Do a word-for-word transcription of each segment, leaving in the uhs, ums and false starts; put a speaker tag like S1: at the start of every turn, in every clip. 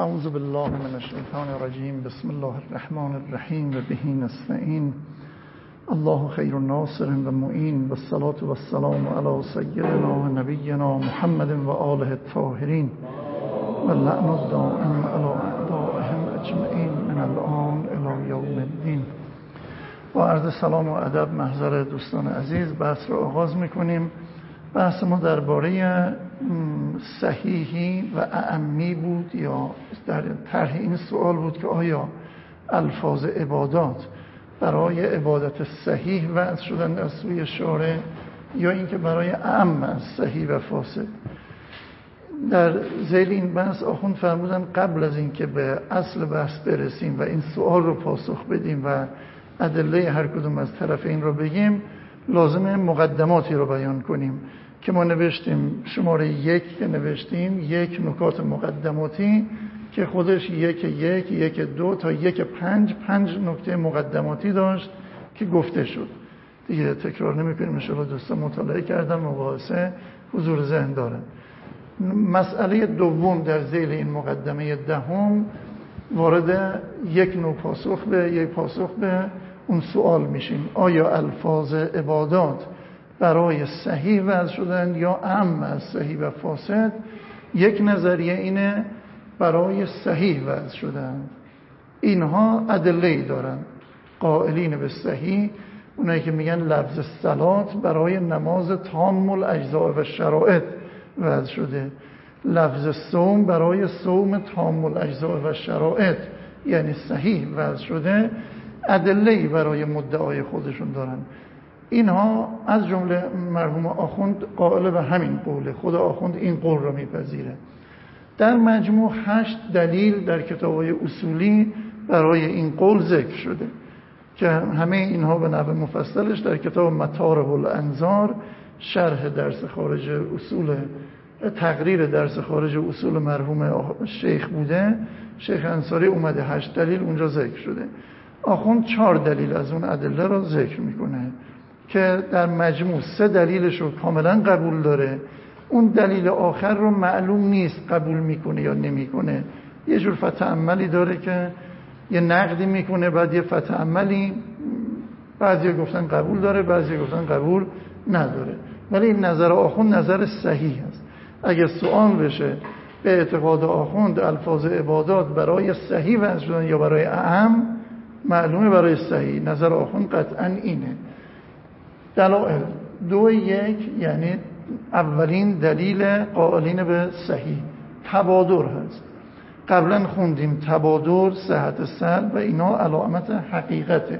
S1: اعوذ بالله من الشیطان الرجیم. بسم الله الرحمن الرحیم و به نستعین. الله خیر ناصر و معین و الصلاة و السلام علی سیدنا و نبینا محمد و آله الطاهرین و لعن الدائم علی اعدائهم اجمعین من الان الی یوم الدین. با عرض سلام و ادب محضر دوستان عزیز بحث رو آغاز میکنیم. بحث ما درباره صحیحی و اعمی بود یا در طرح این سوال بود که آیا الفاظ عبادات برای عبادت صحیح وضع شدن از سوی شارع یا اینکه برای اعم از صحیح و فاسد. در ذیل این بحث آخوند فرمودن قبل از اینکه به اصل بحث برسیم و این سوال رو پاسخ بدیم و ادله هر کدوم از طرفین رو بگیم، لازمه مقدماتی رو بیان کنیم که ما نوشتیم. شماره یک که نوشتیم یک نکات مقدماتی که خودش یک یک یک دو تا یک پنج پنج نکته مقدماتی داشت که گفته شد. دیگه تکرار نمی کنیم. انشاءالله دوستان مطالعه کردن، مباحثه حضور ذهن دارن. مسئله دوم در ذیل این مقدمه دهم وارد یک نوع پاسخ به یک پاسخ به اون سوال میشیم: آیا الفاظ عبادات برای صحیح وضع شدن یا اعم از صحیح و فاسد؟ یک نظریه اینه برای صحیح وضع شدن. اینها ادله‌ای دارن. قائلین به صحیح اونایی که میگن لفظ صلات برای نماز تام الاجزاء و شرائط وضع شده، لفظ صوم برای صوم تام الاجزاء و شرائط یعنی صحیح وضع شده، ادله‌ای برای مدعای خودشون دارن. اینها از جمله مرحوم آخوند قائل به همین قوله. خود آخوند این قول را میپذیره. در مجموع هشت دلیل در کتاب‌های اصولی برای این قول ذکر شده که همه اینها به نحو مفصلش در کتاب مطارح الانظار، شرح درس خارج اصول تقریر درس خارج اصول مرحوم شیخ بوده. شیخ انصاری اومده هشت دلیل اونجا ذکر شده. آخوند چهار دلیل از اون ادله را ذکر میکنه که در مجموع سه دلیلش رو کاملا قبول داره. اون دلیل آخر رو معلوم نیست قبول میکنه یا نمیکنه. یه جور فتح داره که یه نقدی میکنه، بعد یه فتح عملی بعضی گفتن قبول داره، بعضی گفتن قبول نداره. ولی این نظر آخوند نظر صحیح است. اگه سوال بشه به اعتقاد آخوند الفاظ عبادات برای صحیح وضع شدن یا برای اعم، معلومه برای صحیح. نظر آخوند قطعا اینه. دلائل دو یک یعنی اولین دلیل قائلین به صحیح تبادر هست. قبلا خوندیم تبادر، صحت سلب و اینا علامت حقیقته.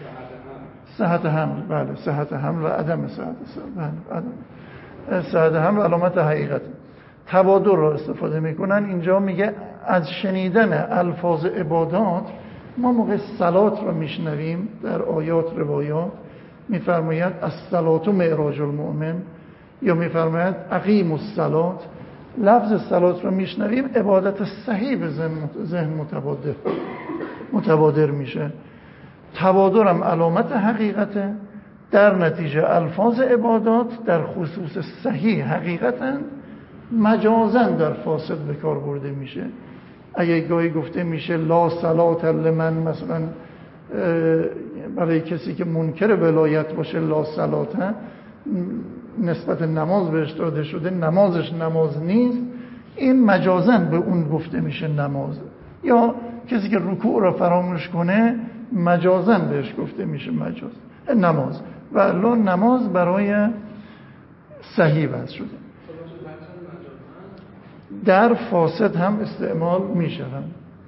S1: صحت حمل، بله صحت حمل و عدم صحت سلب، بله عدم صحت حمل علامت حقیقته. تبادر را استفاده میکنن. اینجا میگه از شنیدن الفاظ عبادات ما موقع صلات رو میشنویم در آیات روایات میفرماید الصلاة معراج المؤمن یا میفرماید اقیموا الصلاة. لفظ صلات رو میشنویم، عبادت صحیح به ذهن متبادر متبادر میشه. تبادرم علامت حقیقته. در نتیجه الفاظ عبادات در خصوص صحیح حقیقتا مجازن در فاسد به کار برده میشه. اگه گاهی گفته میشه لا صلات لمن، مثلا برای کسی که منکر ولایت باشه لا صلات نسبت نماز بهش داده شده، نمازش نماز نیست، این مجازن به اون گفته میشه نماز. یا کسی که رکوع را فراموش کنه مجازن بهش گفته میشه مجاز نماز. و الا نماز برای صحیح وضع شده. در فاسد هم استعمال میشون.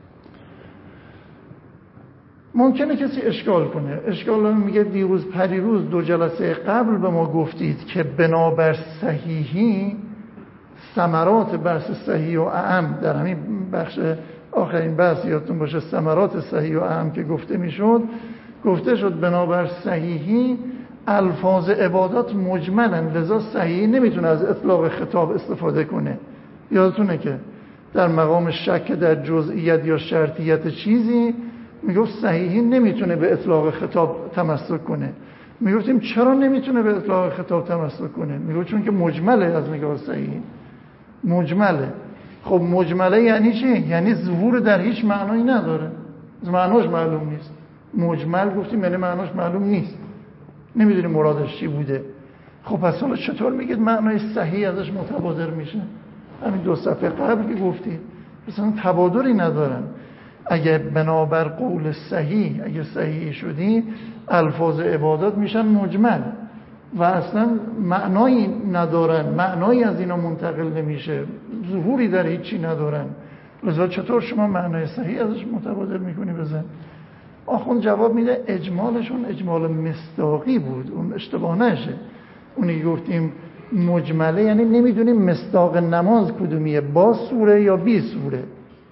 S1: ممکنه کسی اشکال کنه. اشکال میگه دیروز پریروز دو جلسه قبل به ما گفتید که بنابر صحیحی ثمرات بحث صحیح و اعم، در همین بخش آخرین بحث یادتون باشه ثمرات صحیح و اعم که گفته میشد، گفته شد بنابر صحیحی الفاظ عبادات مجملن، لذا صحیحی نمیتونه از اطلاق خطاب استفاده کنه. یادتونه که در مقام شک در جزئیت یا شرطیت چیزی میگفت صحیحی نمیتونه به اطلاق خطاب تمسک کنه. میگفتیم چرا نمیتونه به اطلاق خطاب تمسک کنه؟ میگفت چون که مجمله. از نگاه صحیح مجمله. خب مجمله یعنی چی؟ یعنی ظهور در هیچ معنایی نداره، معناش معلوم نیست. مجمل گفتیم یعنی معناش معلوم نیست، نمیدونیم مرادش چی بوده. خب پس حالا چطور میگید معنای صحیح ازش متبادر میشه؟ همین دو صفحه قبل که گفتید مثلا تبادری ندارن. اگه بنابر قول صحیح اگه صحیح شدی الفاظ عبادات میشن مجمل و اصلا معنایی ندارن، معنایی از اینا منتقل نمیشه، ظهوری در هیچی ندارن. لذا چطور شما معنای صحیح ازش متبادر میکنی بزن؟ آخوند جواب میده اجمالشون اجمال مصداقی بود، اون اشتباه نشه. اونی گفتیم مجمله یعنی نمیدونیم مصداق نماز کدومیه، با سوره یا بی سوره،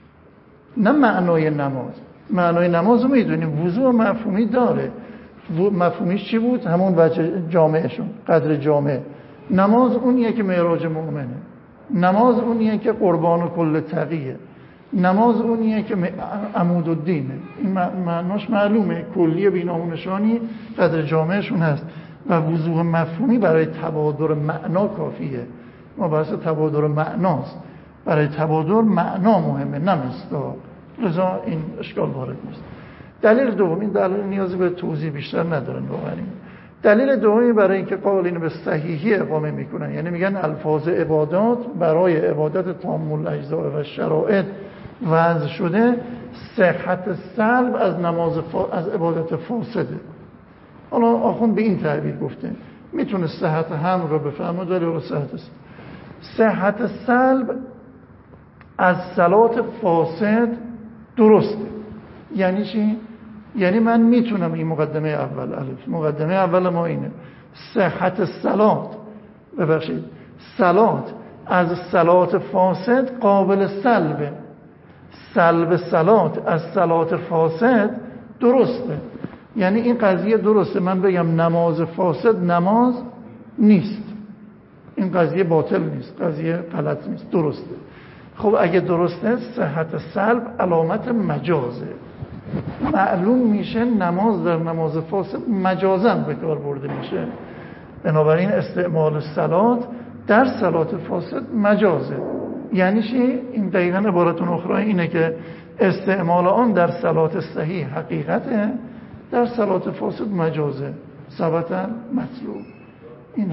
S1: نه معنای نماز. معنای نماز رو میدونیم، وضوح و مفهومی داره. مفهومیش چی بود؟ همون وجه جامعشون، قدر جامعه. نماز اونیه که معراج مؤمنه، نماز اونیه که قربان کل تقیه، نماز اونیه که عمود الدینه. این معناش معلومه، کلیه بینامونشانی قدر جامعشون هست و وضوح مفهومی برای تبادر معنا کافیه. ما بحث تبادر معناست، برای تبادر معنا مهمه نه مصداق. لذا این اشکال وارد نیست. دلیل دوم، این دلیل نیازی به توضیح بیشتر ندارن واقعا. دلیل دومی برای اینکه قول اینو به صحیحی اقامه میکنن، یعنی میگن الفاظ عبادات برای عبادت تام الاجزاء و شرایط وضع شده، صحت سلب از نماز فا... از عبادت فاسده. حالا آخوند به این تعبیر گفته، میتونه صحت هم رو بفهمه ولی رو صحت است. صحت سلب از صلات فاسد درسته. یعنی چی؟ یعنی من میتونم، این مقدمه اول الف، مقدمه اول ما اینه، صحت صلات، ببخشید صلات از صلات فاسد قابل سلبه، سلب صلات از صلات فاسد درسته. یعنی این قضیه درسته، من بگم نماز فاسد نماز نیست، این قضیه باطل نیست، قضیه غلط نیست، درسته. خب اگه درسته، صحت سلب علامت مجازه، معلوم میشه نماز در نماز فاسد مجازاً به کار برده میشه. بنابراین استعمال صلات در صلات فاسد مجازه. یعنی چی؟ این دقیقاً عبارت اخرى اینه که استعمال آن در صلات صحیح حقیقته، در صلات فاسد مجازه، ثبتا مطلوب. اینه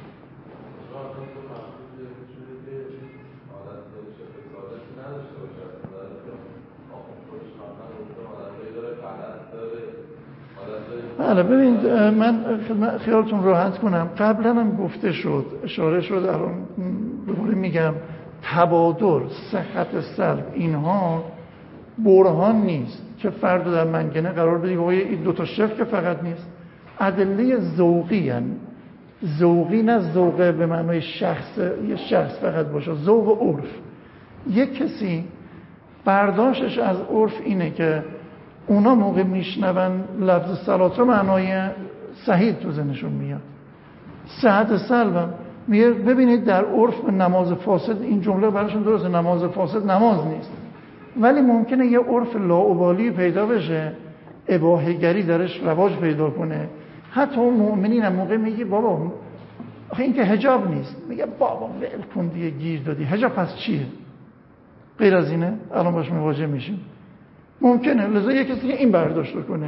S1: بله. ببینید من خیالتون راحت کنم، قبلا هم گفته شد، اشاره شد، الان دوباره میگم، تبادر، صحت سلب، اینها برهان نیست که فرد در منگنه قرار بدی که این دو تا شرط که فقط نیست، ادله ذوقی هن. ذوقی نه ذوقه به معنای شخص، یه شخص فقط باشه، ذوق عرف. یک کسی برداشتش از عرف اینه که اونا موقع میشنون لفظ صلات رو معنای صحیح تو ذهنشون میاد. صحت سلبم میگه ببینید در عرف نماز فاسد، این جمله براشون درسته، نماز فاسد نماز نیست، ولی ممکنه یه عرف لاابالی پیدا بشه، اباحه‌گری درش رواج پیدا کنه. حتی اون مؤمنین هم موقع میگه بابا آخه این که حجاب نیست، میگه بابا ول کن دیگه، گیر دادی، حجاب پس چیه؟ غیر از اینه؟ الان باش مواجه میشیم. ممکنه لذا یک کسی این برداشت کنه.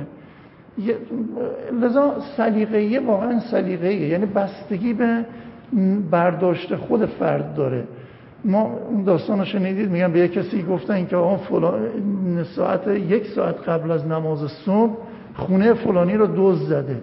S1: لذا سلیقه‌ای واقعا سلیقه‌ای، یعنی بستگی به برداشت خود فرد داره. ما اون داستانو شنیدید، میگم به یک کسی گفتن که آقا فلان ساعت یک ساعت قبل از نماز صبح خونه فلانی رو دزد زده.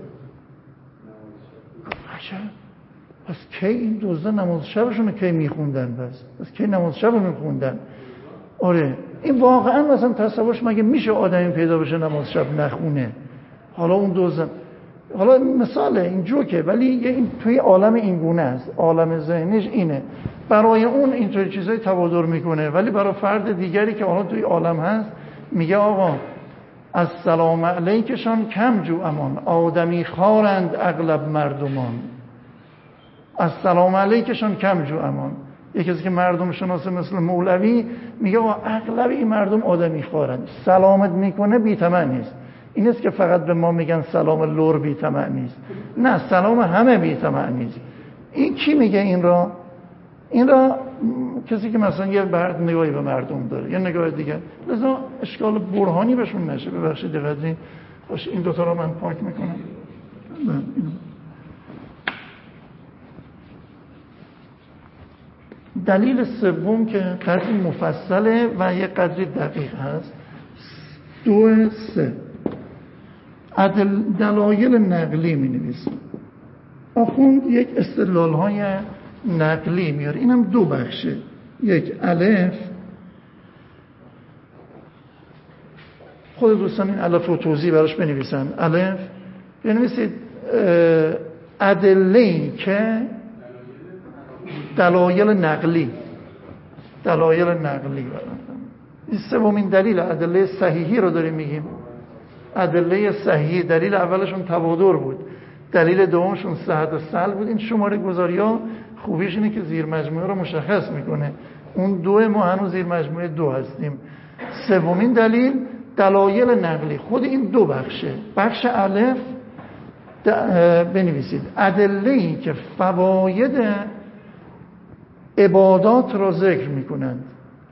S1: عجب، پس کی این دزدا نماز شبشون کی میخوندن؟ پس پس کی نماز شب میخوندن؟ آره این واقعا مثلا تصورش مگه میشه آدمی پیدا بشه نماز شب نخونه؟ حالا اون دوزن، حالا مثاله این جوکه، ولی این توی عالم این گونه است، عالم ذهنیش اینه، برای اون اینطور چیزای تبادر میکنه، ولی برای فرد دیگری که حالا توی عالم هست میگه آقا از سلام علیکشان کم جو امان، آدمی خارند اغلب مردمان. از سلام علیکشان کم جو امان. یکی از که مردم شناسه مثل مولوی میگه آقا اغلب این مردم آدمی خارند، سلامت میکنه بی طمع نیست. این است که فقط به ما میگن سلام لور بی طمع نیست، نه سلام همه بی طمع نیست. این کی میگه این را؟ این را کسی که مثلا یه برد نگاهی به مردم داره یه نگاه دیگه، لذا اشکال برهانی بهشون نشه. ببخشید دقیقاً باشه این دوتا رو من پاک میکنم. دلیل سوم که قدری مفصله و یه قدری دقیق هست، دو سه عدل دلایل نقلی می نویسه. آخوند یک استدلال های نقلی میاره، اینم دو بخشه. یک الف، خود دوستان این الف رو توضیح براش بنویسن. الف بنویسید ادله که دلایل نقلی، دلایل نقلی. این سومین دلیل ادله صحیحی رو داریم میگیم. ادله صحیحی، دلیل اولشون تواتر بود، دلیل دومشون صحت السلب بود. این شماره گذاری ها خوبیش اینه که زیر مجموعه رو مشخص میکنه. اون دو ما هنوز زیر مجموعه دو هستیم. سومین دلیل دلایل نقلی، خود این دو بخشه. بخش الف بنویسید ادله‌ای که فواید عبادات را ذکر میکنند.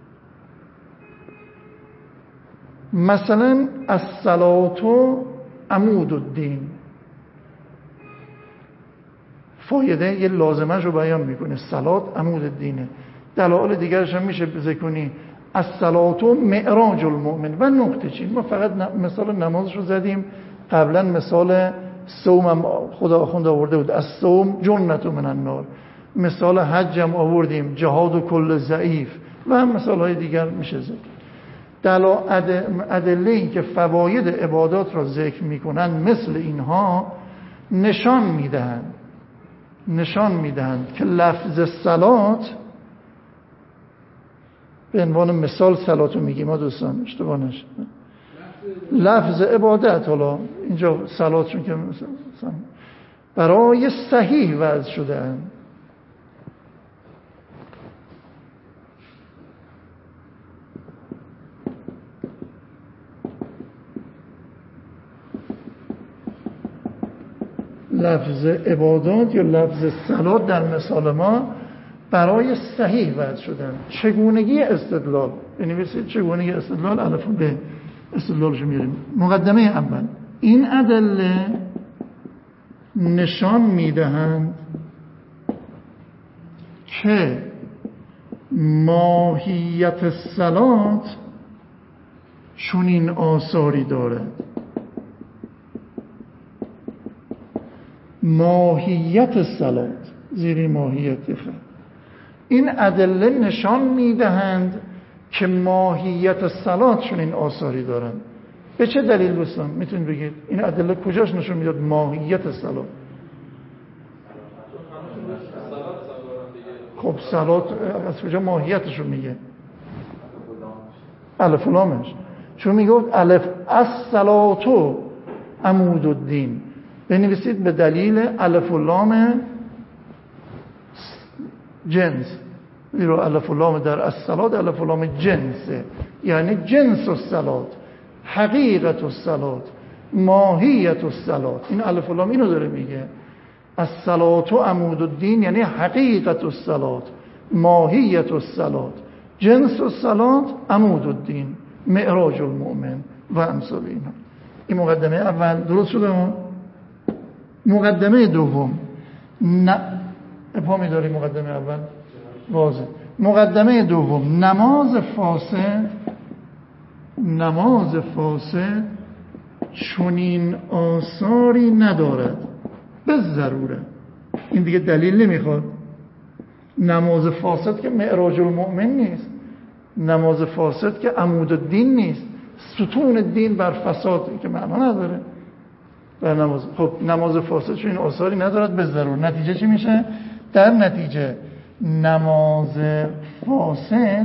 S1: مثلا الصلاة عمود الدین، فایده یه لازمش رو بیان میکنه، صلات عمود الدینه. دلایل دیگرش هم میشه ذکر کنی الصلاة معراج المؤمن و نقطه چین. ما فقط مثال نمازش رو زدیم، قبلا مثال صوم هم خدا آخوند آورده بود، الصوم جنة من النار. مثال حج هم آوردیم، جهاد و کل ضعیف و هم مثال های دیگر میشه ذکر. دلا ادله‌ای که فواید عبادات را ذکر میکنند مثل اینها نشان میدهند نشان میدهند که لفظ صلات، به عنوان مثال صلاتو میگیم ما دوستان اشتباه نشه، لفظ عبادت، حالا اینجا صلات چون که برای صحیح وضع شده اند. لفظ عبادات یا لفظ صلات در مثال ما برای صحیح وضع شدن. چگونگی استدلال بنویسید، چگونگی استدلال الف به استدلالش میاریم. مقدمه اول، این ادله نشان میدهند که ماهیت صلات چنین آثاری دارد. ماهیت صلات، زیری ماهیت خود. این ادله نشان میدهند که ماهیت صلات چنین آثاری دارند. به چه دلیل دوستان میتونید بگید این ادله کجاش نشون میداد ماهیت صلات؟ خب صلات از کجا ماهیتش رو میگه؟ الف و لامش، چون میگفت الف الصلاتو عمود الدین. بنویسید به دلیل الف و لام جنس. زیرا الف و لام در الصلات الف و لام جنسه، یعنی جنس الصلات، حقیقت الصلات، ماهیت الصلات. این الف و لام اینو داره میگه. الصلات عمود الدین یعنی حقیقت الصلات، ماهیت الصلات، جنس الصلات، عمود الدین، معراج المؤمن و امثال اینا. این مقدمه اول درست شده ما؟ مقدمه دوم نه ابهامی داری. مقدمه اول واضح. مقدمه دوم، نماز فاسد نماز فاسد چنین آثاری ندارد به ضروره. این دیگه دلیل نمیخواد. نماز فاسد که معراج المؤمن نیست، نماز فاسد که عمود الدین نیست، ستون الدین بر فساد که معنا نداره در نماز. خب نماز فاسد چون این آثاری ندارد به ضرور، نتیجه چی میشه؟ در نتیجه نماز فاسد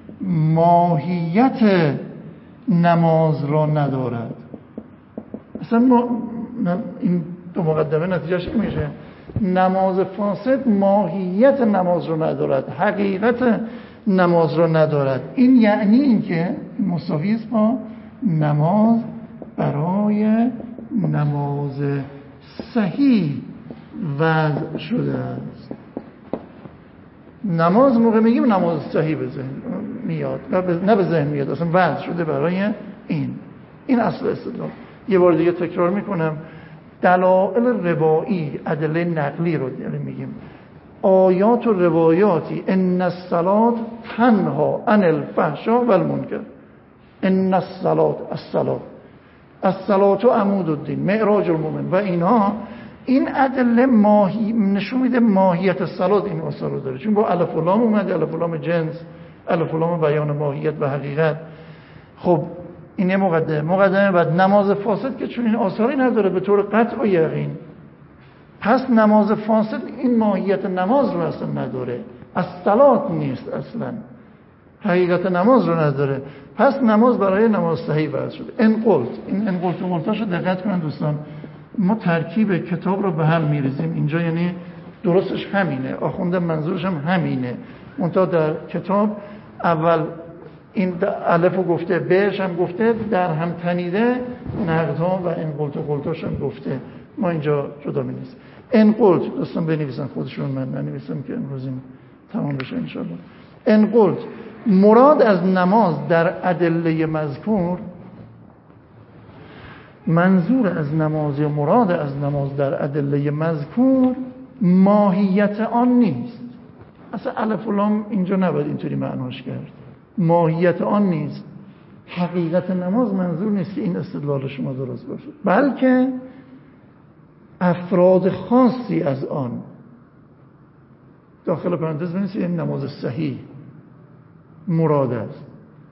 S1: ماهیت نماز را ندارد. اصلا ما این دو مقدمه نتیجهش این میشه نماز فاسد ماهیت نماز را ندارد، حقیقت نماز را ندارد. این یعنی این که مساوی است با نماز برای نماز صحیح وضع شده است. نماز موقع میگیم نماز صحیح به ذهن میاد، نه به ذهن میاد، اصلا وضع شده برای این این اصل استدلال. یه بار دیگه تکرار میکنم، دلائل روایی، ادله نقلی رو یعنی میگیم آیات و روایاتی. ان الصلاة تنها عن الفحشاء والمنکر، ان الصلاة الصلاة الصلاة عمود الدین، معراج المؤمن و اینها، این ادله ماهی نشون میده ماهیت صلات این اصل رو داره، چون با الف و لام اومده، الف و لام جنس، الف و لام بیان ماهیت و حقیقت. خب این یه مقدمه. مقدمه بعد نماز فاسد که چون این آثاری نداره به طور قطع و یقین، پس نماز فاسد این ماهیت نماز رو اصلا نداره، از صلات نیست اصلا، حقیقت نماز رو نداره، پس نماز برای نماز صحیح وضع شده. ان قلت، این ان قلت و قلتاشو دقت کنن دوستان، ما ترکیب کتاب رو به هم میریزیم اینجا، یعنی درستش همینه، آخونده منظورش هم همینه، منتها در کتاب اول این الفو گفته، بهش هم گفته، در هم تنیده نقدها و ان قلت و قلتاش هم گفته، ما اینجا جدا می‌نویسیم. ان قلت دوستان بنویسن خودشون، من ننویسم که امروز این تمام بشه ان شاء الله. ان قلت، مراد از نماز در ادله مذکور، منظور از نماز یا مراد از نماز در ادله مذکور ماهیت آن نیست. اصلا الف و لام اینجا نباید اینطوری معناش کرد، ماهیت آن نیست، حقیقت نماز منظور نیست که این استدلال شما درست باشه، بلکه افراد خاصی از آن. داخل پرانتز بنویسید این نماز صحیح مراد است،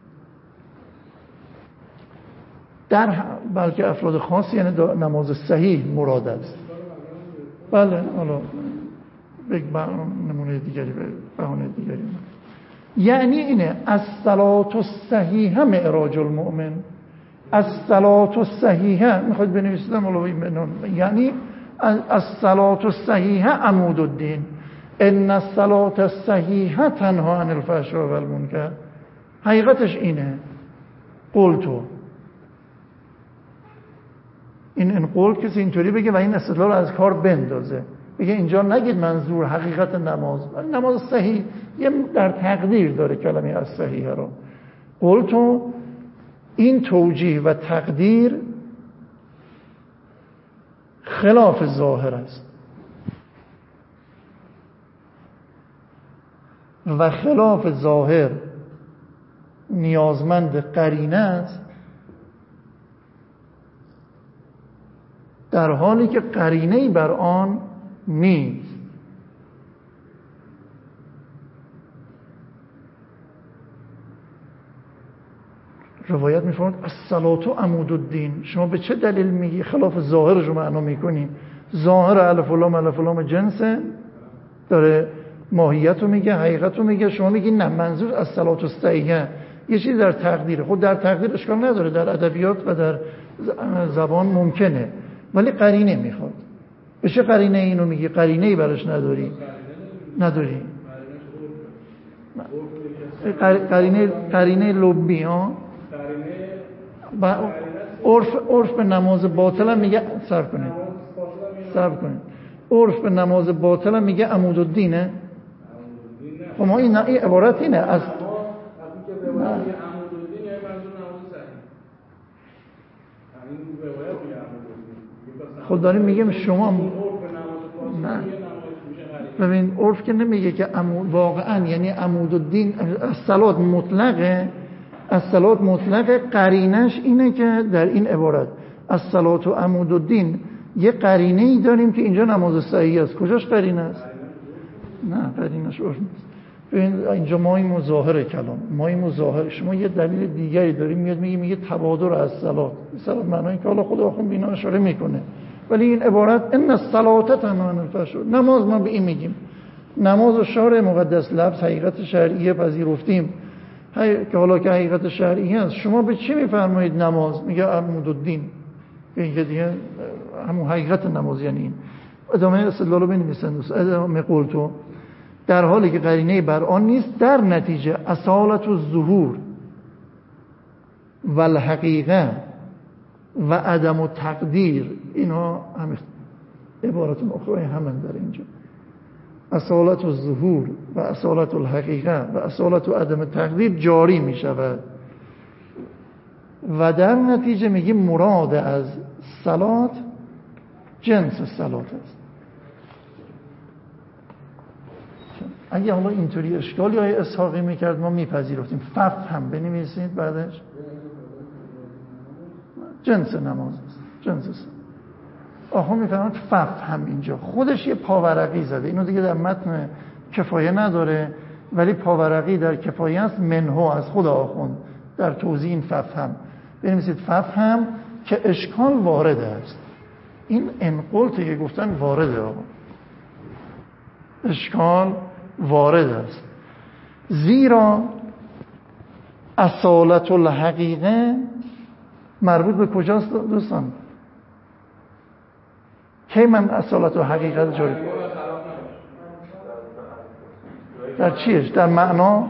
S1: در بلکه افراد خاصی یعنی نماز صحیح مراد است. بله حالا یک نمونه دیگری به بهانه دیگری، یعنی اینه الصلاة الصحیحه معراج المؤمن، الصلاة الصحیحه میخواید بنویسید یعنی الصلاة الصحیحه عمود الدین، ان الصلاة الصحیحه تنها عن الفحشاء والمنکر. حقیقتش اینه. قلتو، این ان قول کسی اینطوری بگه و این استدلال رو از کار بندازه، بگه اینجا نگید منظور حقیقت نماز، نماز صحیح یه در تقدیر داره کلمه از صحیح رو. قلتو، این توجیه و تقدیر خلاف ظاهر است و خلاف ظاهر نیازمند قرینه است، در حالی که قرینه‌ای بر آن نیست. روایت می‌فرماید الصلاة عمود الدین. شما به چه دلیل میگی خلاف ظاهرش رو معنا میکنی؟ ظاهر الف و لام الف و لام جنسه، داره ماهیت رو میگه، حقیقت رو میگه، شما میگی نه منظور الصلاة الصحیحه یه چیز در تقدیره. خود در تقدیر اشکال نداره، در ادبیات و در زبان ممکنه، ولی قرینه میخواد. به چه قرینه اینو میگی؟ قرینه‌ای براش نداری؟ نداری. قرینه قرینه لبی ها. با عرف عرف به نماز باطل هم میگه، صبر کنید. صبر کنید. عرف به نماز باطل هم میگه عمود الدینه. خب ما این این عبارت اینه از خود داریم میگم شما نه ببین عرف که نمیگه که عمود واقعا یعنی عمود الدین الصلات مطلقه، الصلات مطلقه، قرینش اینه که در این عبارت الصلات و عمود الدین یه قرینه ای داریم که اینجا نماز صحیح است. کجاش قرینه است؟ نه قرینش عرف نیست. ببین اینجا ما این مظاهر کلام، ما این مظاهر، شما یه دلیل دیگری داریم میاد میگه میگه تبادر از صلات. صلات معنی که حالا خود آخوند بینا اشاره میکنه، ولی این عبارت ان الصلاة تنها عن الفحشاء، نماز ما به این میگیم. نماز و شارع مقدس لفظ حقیقت شرعیه پذیرفتیم که حالا که حقیقت شرعی است، شما به چی میفرمایید نماز؟ میگه عمود الدین، میگه دیگه همون حقیقت نماز یعنی این. ادامه استدلالو بنویسن دوست. ادامه قلتو، در حالی که قرینه بر آن نیست، در نتیجه اصالت الظهور و الحقیقه و عدم و تقدیر، اینا همه عبارات اخرى همین داره اینجا. اصالت الظهور و اصالت الحقیقه و اصالت عدم تقدیر جاری می شود و در نتیجه میگیم مراد از صلات جنس صلات است. اگه حالا اینطوری اشکال یا اسحاقی میکرد ما میپذیرفتیم ففهم بنویسید بعدش جنس نماز است، جنس است. آخه میفهمند ففهم اینجا خودش یه پاورقی زده، اینو دیگه در متن کفایه نداره ولی پاورقی در کفایه است، منهو از خود آخوند در توضیح این ففهم بنویسید ففهم که اشکال وارد است. این انقلته که گفتن وارده آقا، اشکال وارد است، زیرا اصالت الحقیقه مربوط به کجاست دوستان؟ کی من اصالت و حقیقت جاری در چیش؟ در معنا؟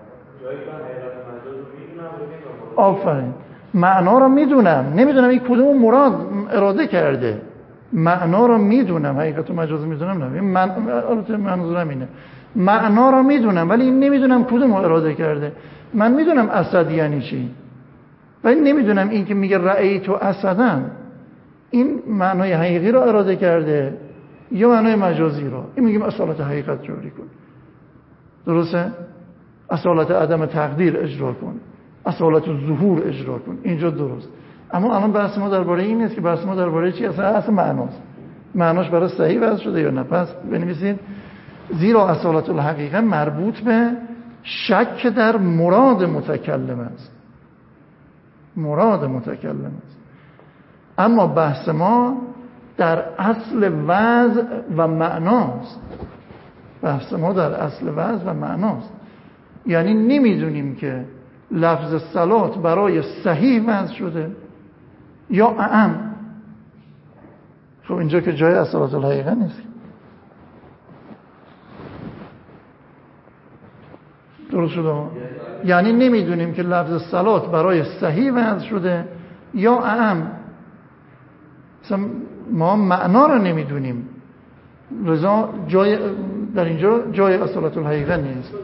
S1: آفرین، معنا رو میدونم، نمیدونم این کدوم مراد اراده کرده. معنا رو میدونم، حقیقت و مجاز میدونم، نه من البته منظورم اینه، معنا رو میدونم ولی این نمیدونم کدوم رو اراده کرده. من میدونم اسد یعنی چی ولی نمیدونم این که میگه رأیت اسدن این معنای حقیقی رو اراده کرده یا معنای مجازی رو. این میگیم اصالت حقیقت جاری کن، درسته؟ اصالت عدم تقدیر اجرا کن، اصالت ظهور اجرا کن، اینجا درست. اما الان بحث ما درباره این نیست که بحث ما درباره چی اصلا اصلا معناست، معناش برای صحیح وضع شده یا نه. پس بنویسید زیرا اصالت الحقیقه مربوط به شک در مراد متکلم است، مراد متکلم است. اما بحث ما در اصل وضع و معناست، بحث ما در اصل وضع و معناست. یعنی نمیدونیم که لفظ صلات برای صحیح وضع شده یا اعم. خب اینجا که جای اصالت الحقیقه نیست، درست شده؟ یعنی نمیدونیم که لفظ صلات برای صحیح وضع شده یا اعم، مثلا ما معنا رو نمیدونیم، لذا جای در اینجا جای اصالت الحقیقه نیست.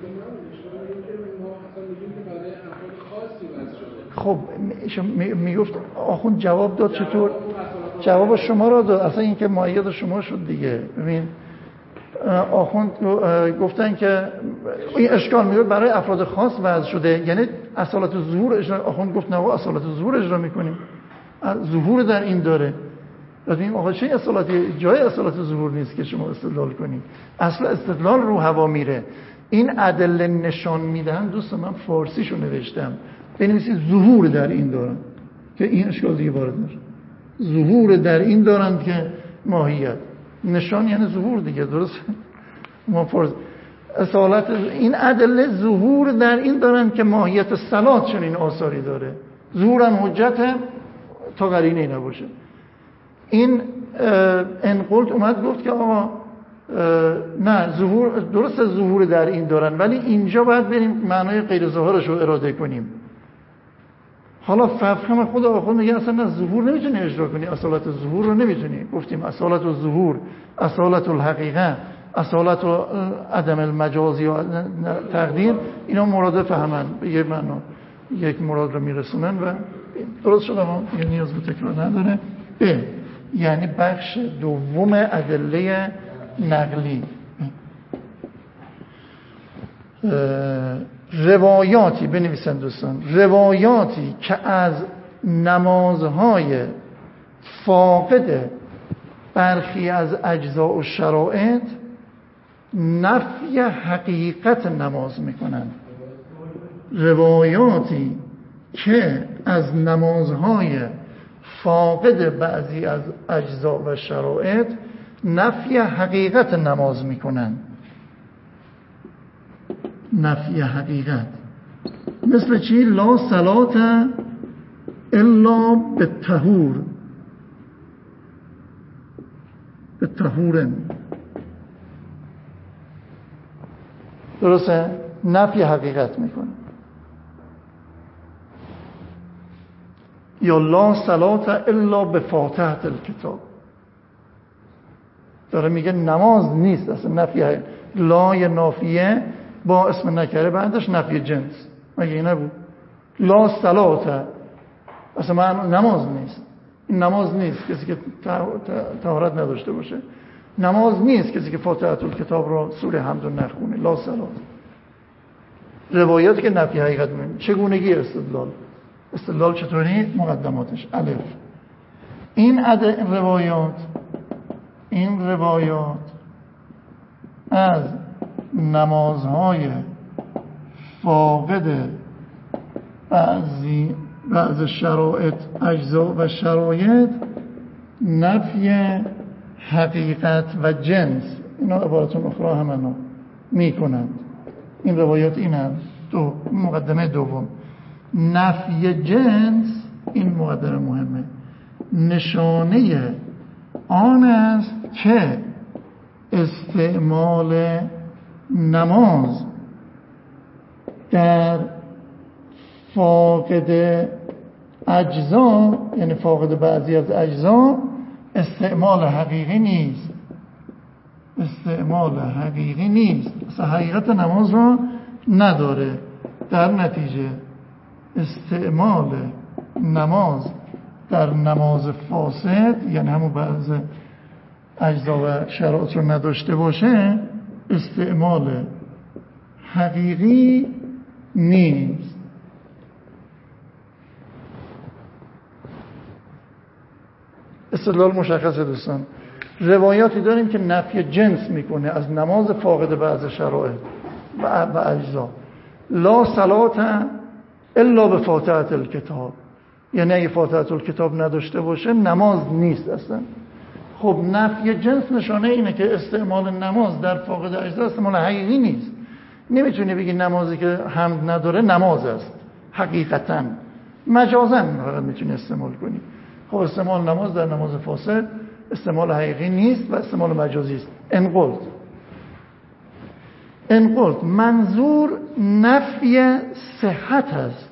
S1: خب میگفت آخوند جواب داد، چطور جواب شما را داد؟ اصلا این که مؤید شما شد دیگه. ببین آخوند گفتن که این اشکال میگه برای افراد خاص وضع شده، یعنی اصالت ظهور اجرا. آخوند گفت نه اصالت ظهور اجرا میکنیم، ظهور در این داره. ببین آقا چه اصالتی جای اصالت ظهور نیست که شما استدلال کنید، اصل استدلال رو هوا میره. این ادله نشان میدن دوستان، من فارسیشو نوشتم بنویسید ظهور در این دارن که این اشکال دیگه وارد نشه. ظهور در این دارند که ماهیت نشان یعنی ظهور دیگه، درست؟ ما فرض اصالت این ادله ظهور در این دارند که ماهیت صلات چنین آثاری داره، ظهورم حجت تا قرینه نباشه. این انقلت اومد گفت که آقا نه ظهور درست ظهور در این دارن ولی اینجا باید بریم معنای غیر ظاهرش رو اراده کنیم. حالا فهم خود آخوند میگه اصلا نه ظهور نمیتونی اجرا کنی، اصالت ظهور رو نمیتونی. گفتیم اصالت الظهور، اصالت الحقیقه، اصالت عدم المجازی و تقدیر، اینا مراد فهمن به یک معنا یک مراد رو میرسونن و درست شده. ما یه نیاز به تکرار نداره. به یعنی بخش دوم ادله نقلی، روایاتی بنویسن دوستان، روایاتی که از نمازهای فاقد برخی از اجزاء و شرایط نفی حقیقت نماز میکنند. روایاتی که از نمازهای فاقد بعضی از اجزاء و شرایط نفی حقیقت نماز میکنند. نفی حقیقت مثل چی؟ لا صلات الا بالطهور، بالطهور، درسته؟ نفی حقیقت میکنه. یا لا صلات الا بفاتحه الکتاب، داره میگه نماز نیست اصلا. نفی لای نافیه با اسم نکره بعدش نفی جنس، مگه این نبود؟ لا صلاته اصلا من نماز نیست. این نماز نیست کسی که طهارت نداشته باشه، نماز نیست کسی که فاتحه الکتاب رو سوره حمد رو نخونه. لا صلات. روایاتی که نفی حقیقت میگن. چگونگی استدلال؟ استدلال چطوری؟ مقدماتش. الف، این عده روایات این روایات از نمازهای فاقد بعضی بعض شرایط اجزا و شرایط نفی حقیقت و جنس، اینا عبارت اخرى همنا میکنند. این روایات این هم دو مقدمه دوم. نفی جنس، این مقدمه مهمه، نشانه آن است که استعمال نماز در فاقد اجزا، یعنی فاقد بعضی از اجزا، استعمال حقیقی نیست. استعمال حقیقی نیست، اصلا حقیقت نماز رو نداره. در نتیجه استعمال نماز در نماز فاسد، یعنی همون بعض اجزا و شرایط رو نداشته باشه، استعمال حقیقی نیست. استدلال مشخصه دوستان. روایاتی داریم که نفی جنس میکنه از نماز فاقد بعض شرایط و اجزا. لا صلات الا به فاتحه الکتاب، یعنی اگه فاتحه الکتاب نداشته باشه نماز نیست اصلا. خب نفی جنس نشانه اینه که استعمال نماز در فاقد اجزا استعمال حقیقی نیست. نمیتونی بگی نمازی که حمد نداره نماز است، حقیقتا مجازا فقط میتونی استعمال کنی. خب استعمال نماز در نماز فاسد استعمال حقیقی نیست و استعمال مجازی است. انقلت انقلت منظور نفی صحت است.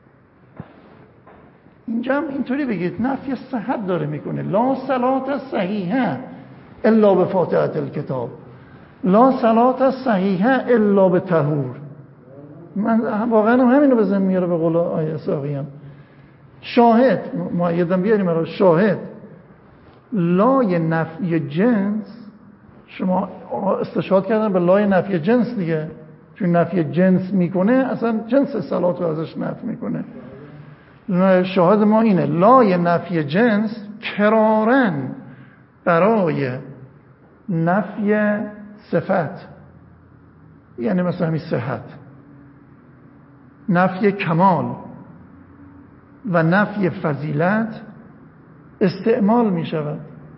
S1: اینجا هم اینطوری بگید نفی صحت داره میکنه. لا صلات صحیحه الا به فاتحه الکتاب، لا صلات صحیحه الا به طهور. من واقعا همینو به ذهن میاره به قول آیه ساقیان. شاهد مؤیدم بیاریم برای شاهد لای نفی جنس. شما استشهاد کردن به لای نفی جنس دیگه، چون نفی جنس میکنه اصلا جنس صلات رو ازش نفی میکنه. شاهد ما اینه لای نفی جنس کرارن برای نفی صفت، یعنی مثلا همین صحت، نفی کمال و نفی فضیلت استعمال می شود.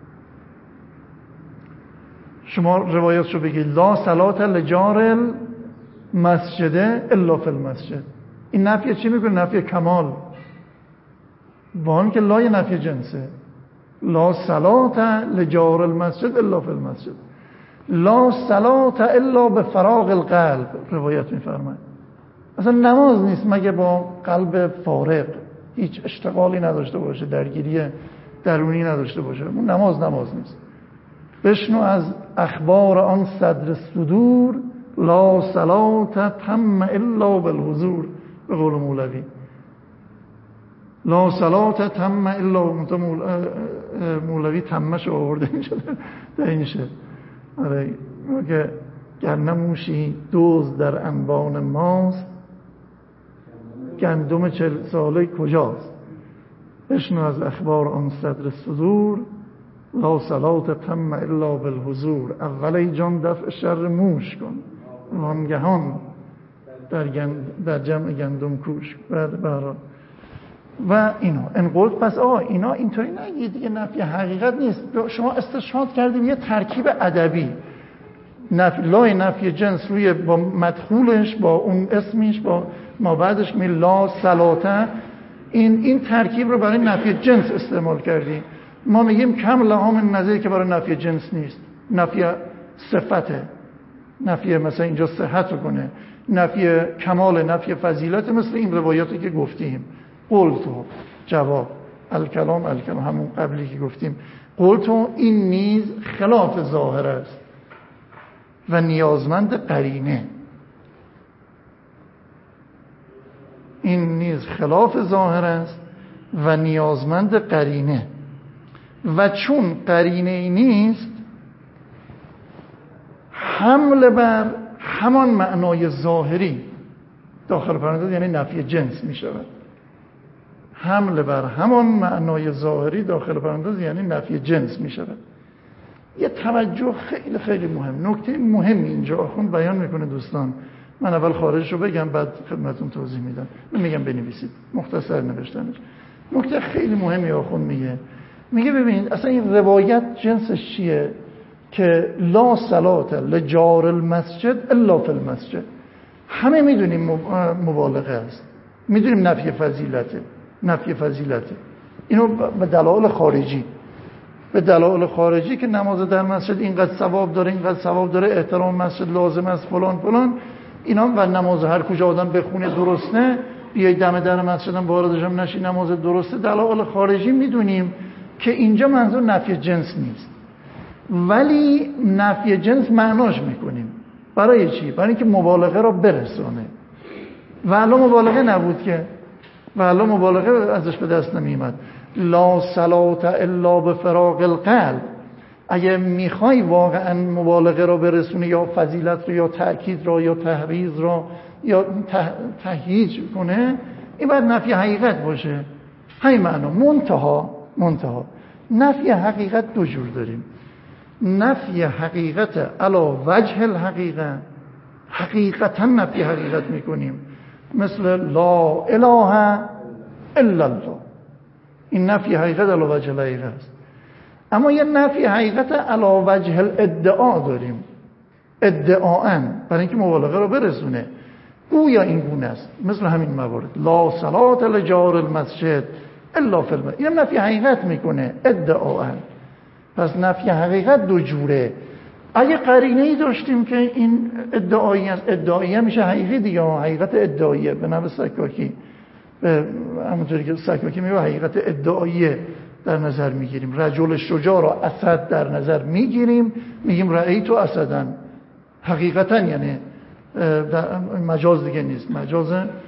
S1: شما روایاتشو بگید لا صلات لجار المسجد الا فی المسجد. این نفی چی میکنه؟ نفی کمال، با آن که لای نفی جنسه. لا صلات لجار المسجد الا فی المسجد، لا صلات الا به فراغ القلب. روایت میفرماید اصلا نماز نیست مگه با قلب فارغ، هیچ اشتغالی نداشته باشه، درگیری درونی نداشته باشه. اون نماز نماز نیست. بشنو از اخبار آن صدر صدور، لا صلات تم الا بالحضور. به قول مولوی لا صلات تم الا، مولوی تمش آورده میشه در این شعر. آره که گر نموشی دوز در انبان ماست، گندم چل ساله کجاست. بشنو از اخبار آن صدر صدور، لا صلات تم الا بالحضور. اول ای جان دفع شر موش کن، وانگهان در, گند در جمع گندم کوش. بعد برا و اینا انقلت. پس آه اینا اینطوری نگید دیگه، نفی حقیقت نیست. شما استشهاد کردیم یه ترکیب ادبی، نفی لای نفی جنس روی با مدخولش با اون اسمش با ما بعدش می لا صلاته، این این ترکیب رو برای نفی جنس استعمال کردیم. ما میگیم کم لهام نظری که برای نفی جنس نیست، نفی صفته، نفی مثلا اینجا صحت رو کنه، نفی کمال، نفی فضیلت، مثل این روایاتی که گفتیم. قلت جواب الکلام الکلام همون قبلی که گفتیم قلتو این نیز خلاف ظاهر است و نیازمند قرینه. این نیز خلاف ظاهر است و نیازمند قرینه و چون قرینه ای نیست حمل بر همان معنای ظاهری داخل پرانتز یعنی نفی جنس می شود. حمل بر همان معنای ظاهری داخل پرانتز یعنی نفی جنس می شود. یه توجه خیلی خیلی مهم، نکته مهم اینجا آخوند بیان میکنه دوستان. من اول خارجش رو بگم بعد خدمتون توضیح میدم. من میگم بنویسید، مختصر نوشتنش. نکته خیلی مهمی آخوند میگه میگه ببینید اصلا این روایت جنسش چیه که لا صلات لجار المسجد الا فی المسجد. همه میدونیم مبالغه است، میدونیم نفی فضیلته، نفی فضیلته. اینو به دلایل خارجی به دلایل خارجی که نماز در مسجد اینقدر ثواب داره، اینقدر ثواب داره، احترام مسجد لازم است، فلان فلان اینا، و نماز هر کجا آدم بخونه درسته، بیای دم در مسجد هم واردش هم نشی نماز درسته. دلایل خارجی میدونیم که اینجا منظور نفی جنس نیست، ولی نفی جنس معناش میکنیم. برای چی؟ برای اینکه مبالغه را برسونه. و الان مبالغه نبود که، و الان مبالغه ازش به دست نمیمد. لا صلات الا بفراغ القلب. اگه میخوای واقعا مبالغه را برسونه یا فضیلت را یا تأکید را یا تحریض را یا تهییج کنه، این باید نفی حقیقت باشه. همین معنا. منتها منتها نفی حقیقت دو جور داریم. نفی حقیقت علی وجه الحقیقه، حقیقتا نفی حقیقت میکنیم، مثل لا اله الا الله. این نفی حقیقت علی وجه الحقیقه است. اما یه نفی حقیقت علی وجه الادعا داریم، ادعاً، برای اینکه مبالغه رو برسونه. گویا این گونه است، مثل همین موارد لا صلات لجار المسجد الا فی المسجد. این نفی حقیقت میکنه ادعاً. پس نفی حقیقت دو جوره. اگه قرینه‌ای داشتیم که این ادعایی است، ادعایی میشه حقیقی دیگه، حقیقت ادعاییه به نوع سکاکی، به همونطوری که سکاکی میگه حقیقت ادعاییه در نظر میگیریم. رجل شجاع را اسد در نظر میگیریم، میگیم رأیت اسدن، حقیقتا یعنی مجاز دیگه نیست، مجاز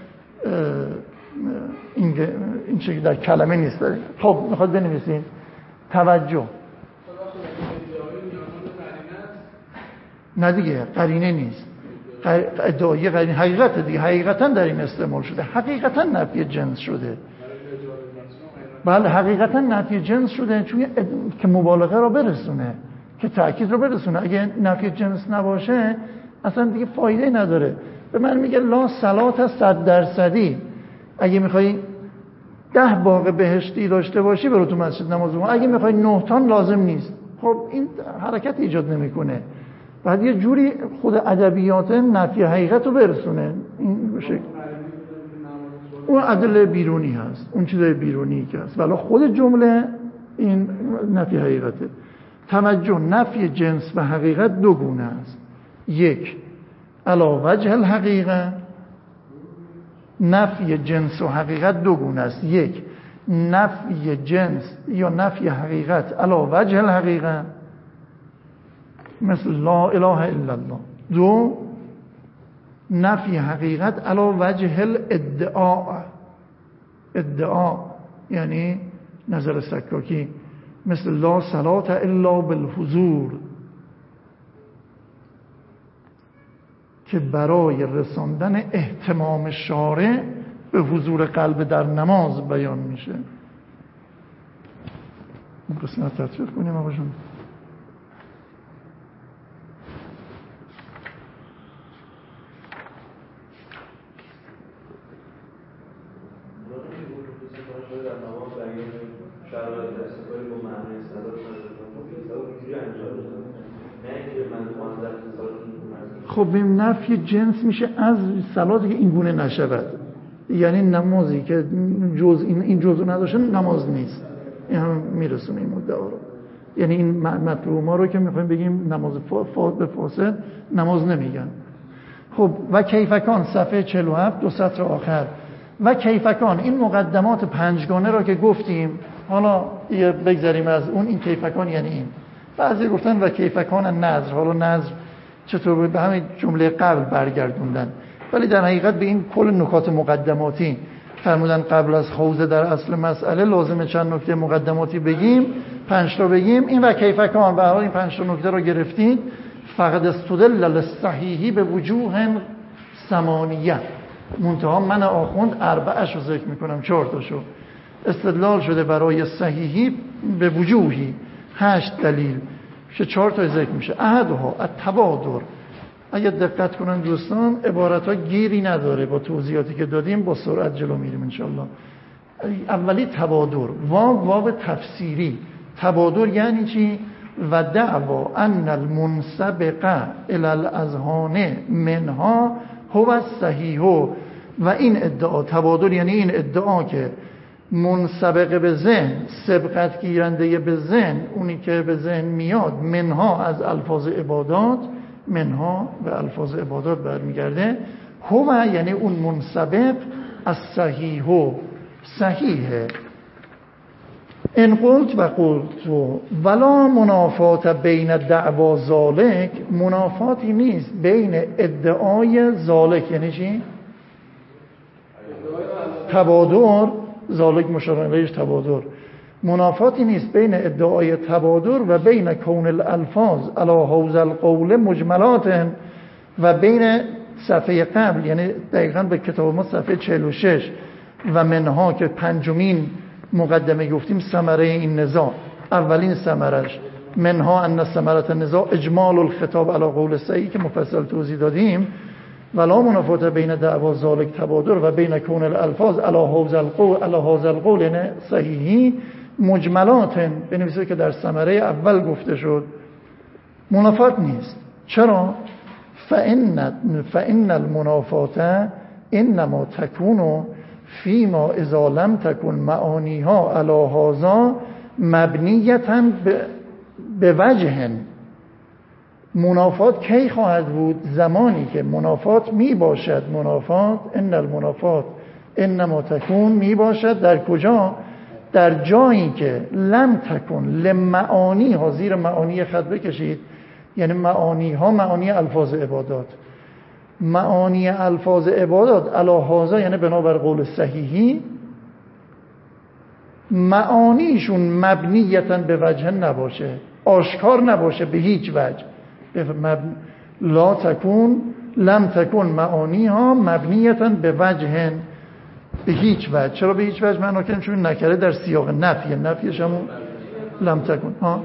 S1: این این چیزی در کلمه نیست. خب میخواد بنویسیم توجه. نه دیگه قرینه نیست، ادعای قرینه حقیقت دیگه، حقیقتا در این استعمال شده، حقیقتا نفی جنس شده. بله حقیقتا نفی جنس شده، چون اد... که مبالغه را برسونه، که تأکید را برسونه. اگه نفی جنس نباشه اصلا دیگه فایده نداره. به من میگه لا صلات صد درصدی، اگه میخوای ده باغ بهشتی داشته باشی برو تو مسجد نماز بخون، اگه میخوای نه تان لازم نیست. خب این حرکت ایجاد نمیکنه. بعد یه جوری خود ادبیات نفی حقیقت رو برسونه این بشه. اون ادله بیرونی هست، اون چیزای بیرونی که هست، ولی خود جمله این نفی حقیقته. توجه، نفی جنس و حقیقت دو گونه است. یک علی وجه الحقیقه، نفی جنس و حقیقت دو گونه است. یک نفی جنس یا نفی حقیقت علی وجه الحقیقه، مثل لا اله الا الله. دو نفی حقیقت علی وجه الادعاء، ادعا یعنی نظر سکاکی، مثل لا صلات الا بالحضور، که برای رساندن اهتمام شارع به حضور قلب در نماز بیان میشه. این قسمت تطبیق کنیم آقا جان. خب این نفی جنس میشه از صلاتی که این گونه نشود، یعنی نمازی که جز این این جزء نداشته نماز نیست. این هم میرسونه این مدعا رو. یعنی این مطلوب ما رو که میخوایم بگیم نماز فاسد به فاسد نماز نمیگن. خب و کیفکان صفحه چهل و هفت دو سطر آخر. و کیفکان، این مقدمات پنجگانه را که گفتیم حالا یه بگذاریم از اون. این کیفکان یعنی این. بعضی گفتن و کیفکان نظر، حالا نظر چطور بود؟ به همین جمله قبل برگردوندن، ولی در حقیقت به این کل نکات مقدماتی فرمودن قبل از خوض در اصل مسئله لازمه چند نکته مقدماتی بگیم، پنج تا بگیم. این و کیفکان به هر حال این پنج تا نکته رو گرفتید. فقط استدل للصحیحی به وجوه ثمانیه، منتها من آخوند اربعش رو ذکر میکنم، چهار تاشو استدلال شده برای صحیحی به وجوهی، هشت دلیل که چهار تا ذکر میشه. احدها التبادر. اگه دقت کنن دوستان عبارت ها گیری نداره، با توضیحاتی که دادیم با سرعت جلو میریم انشالله. اولی تبادر، واو واو تفسیری. تبادر یعنی چی؟ و دعوا ان المنسبقه الی الاذهان منها هو الصحیح. و این ادعا، تبادر یعنی این ادعا که منسبق به ذهن، سبقت گیرنده به ذهن، اونی که به ذهن میاد، منها از الفاظ عبادات، منها به الفاظ عبادات برمیگرده، هو یعنی اون منسبق از صحیح، صحیحه. ان قلت و قلت ولا منافات بین دعوا ذالک، منافاتی نیست بین ادعای ذالک یعنی چی؟ تبادر، ذالک مشار الیهش تبادر. منافاتی نیست بین ادعای تبادر و بین کون الالفاظ علی حوض القول مجملات، و بین صفحه قبل یعنی دقیقاً به کتاب ما صفحه چهل و شش و منها که پنجمین مقدمه گفتیم ثمره این نزاع، اولین ثمرش منها ان ثمره النزاع اجمال الخطاب علی قول صحیح که مفصل توضیح دادیم. ولا منافات بین دعوا ذالک تبادر و بین کون الالفاظ علی حوض القول علی حوض القول یعنی صحیحی مجملات، بنویسید که در ثمره اول گفته شد. منافات نیست. چرا؟ فإن فإن المنافات انما تكون فيما اذا لم تكن معانيها على هذا مبنیه به وجه. منافات کی خواهد بود؟ زمانی که منافات می باشد. منافات ان المنافات انما تكون می باشد در کجا؟ در جایی که لم تکن لمعانی ها، زیر معانی خط بکشید، یعنی معانی ها معانی الفاظ عبادات، معانی الفاظ عبادات علی هذا یعنی بنابر قول صحیحی معانیشون مبنیتن به وجه نباشه، آشکار نباشه به هیچ وجه. لا تکون لم تکن معانی ها مبنیتن به وجه، به هیچ وجه. چرا به هیچ وجه معنا کردیم؟ چون نکره در سیاق نفی، نفیش همون لم تکن ها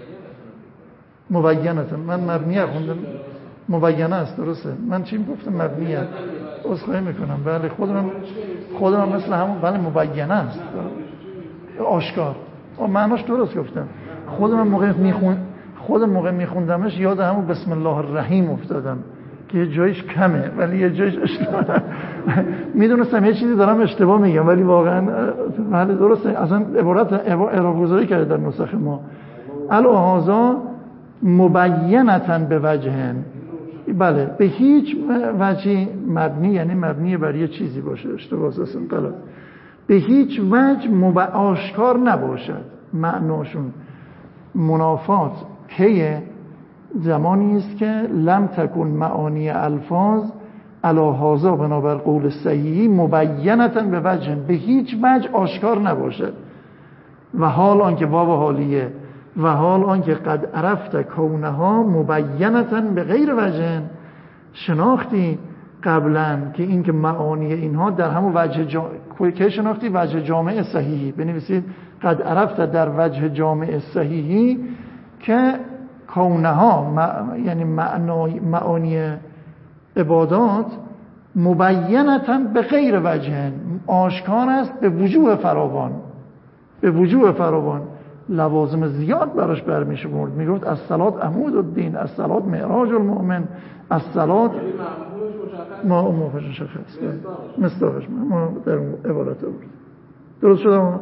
S1: مبینه. من مبنیه خوندم، مبینه است. درسته. من چی گفتم؟ مبنیه. عذرخواهی میکنم. بله خودم خودم مثل همون بله مبینه است، آشکار. معناش درست گفتم. خودم موقع میخون خودم موقع میخوندمش یاد همون بسم الله الرحیم افتادم که یه جایش کمه ولی یه جایش اشتباه. میدونستم یه چیزی دارم اشتباه میگم ولی واقعا بله درسته. اصلا عبارت اعراب گذاری کرده در نسخه ما. الهذا مبینتاً به وجهن، بله به هیچ وجهی مبنی یعنی مبنی بر یه چیزی باشه، اشتباه اصلا غلط. به هیچ وجه مب... آشکار نباشد معناشون. منافات کیه؟ زمانی است که لم تکن معانی الفاظ علی هذا بنابر قول صحیحی مبینتاً به وجه، به هیچ وجه آشکار نباشد. و حال آنکه واو حالیه و حال آنکه قد عرفت کونها مبینتاً به غیر وجه، شناختی قبلا که این که معانی اینها در همون وجه جا... که شناختی وجه جامع صحیحی. بنویسید قد عرفت در وجه جامع صحیحی که کونها م... یعنی معنای... معانی عبادات مبینتاً به غیر وجه، آشکار است به وجوه فراوان، به وجوه فراوان. لوازم زیاد براش برمی‌شمرد. میگفت الصلات عمود الدین، الصلات معراج المؤمن، الصلات ما مشخص مصداقش ما در اون عبارت بود. درست شد ما؟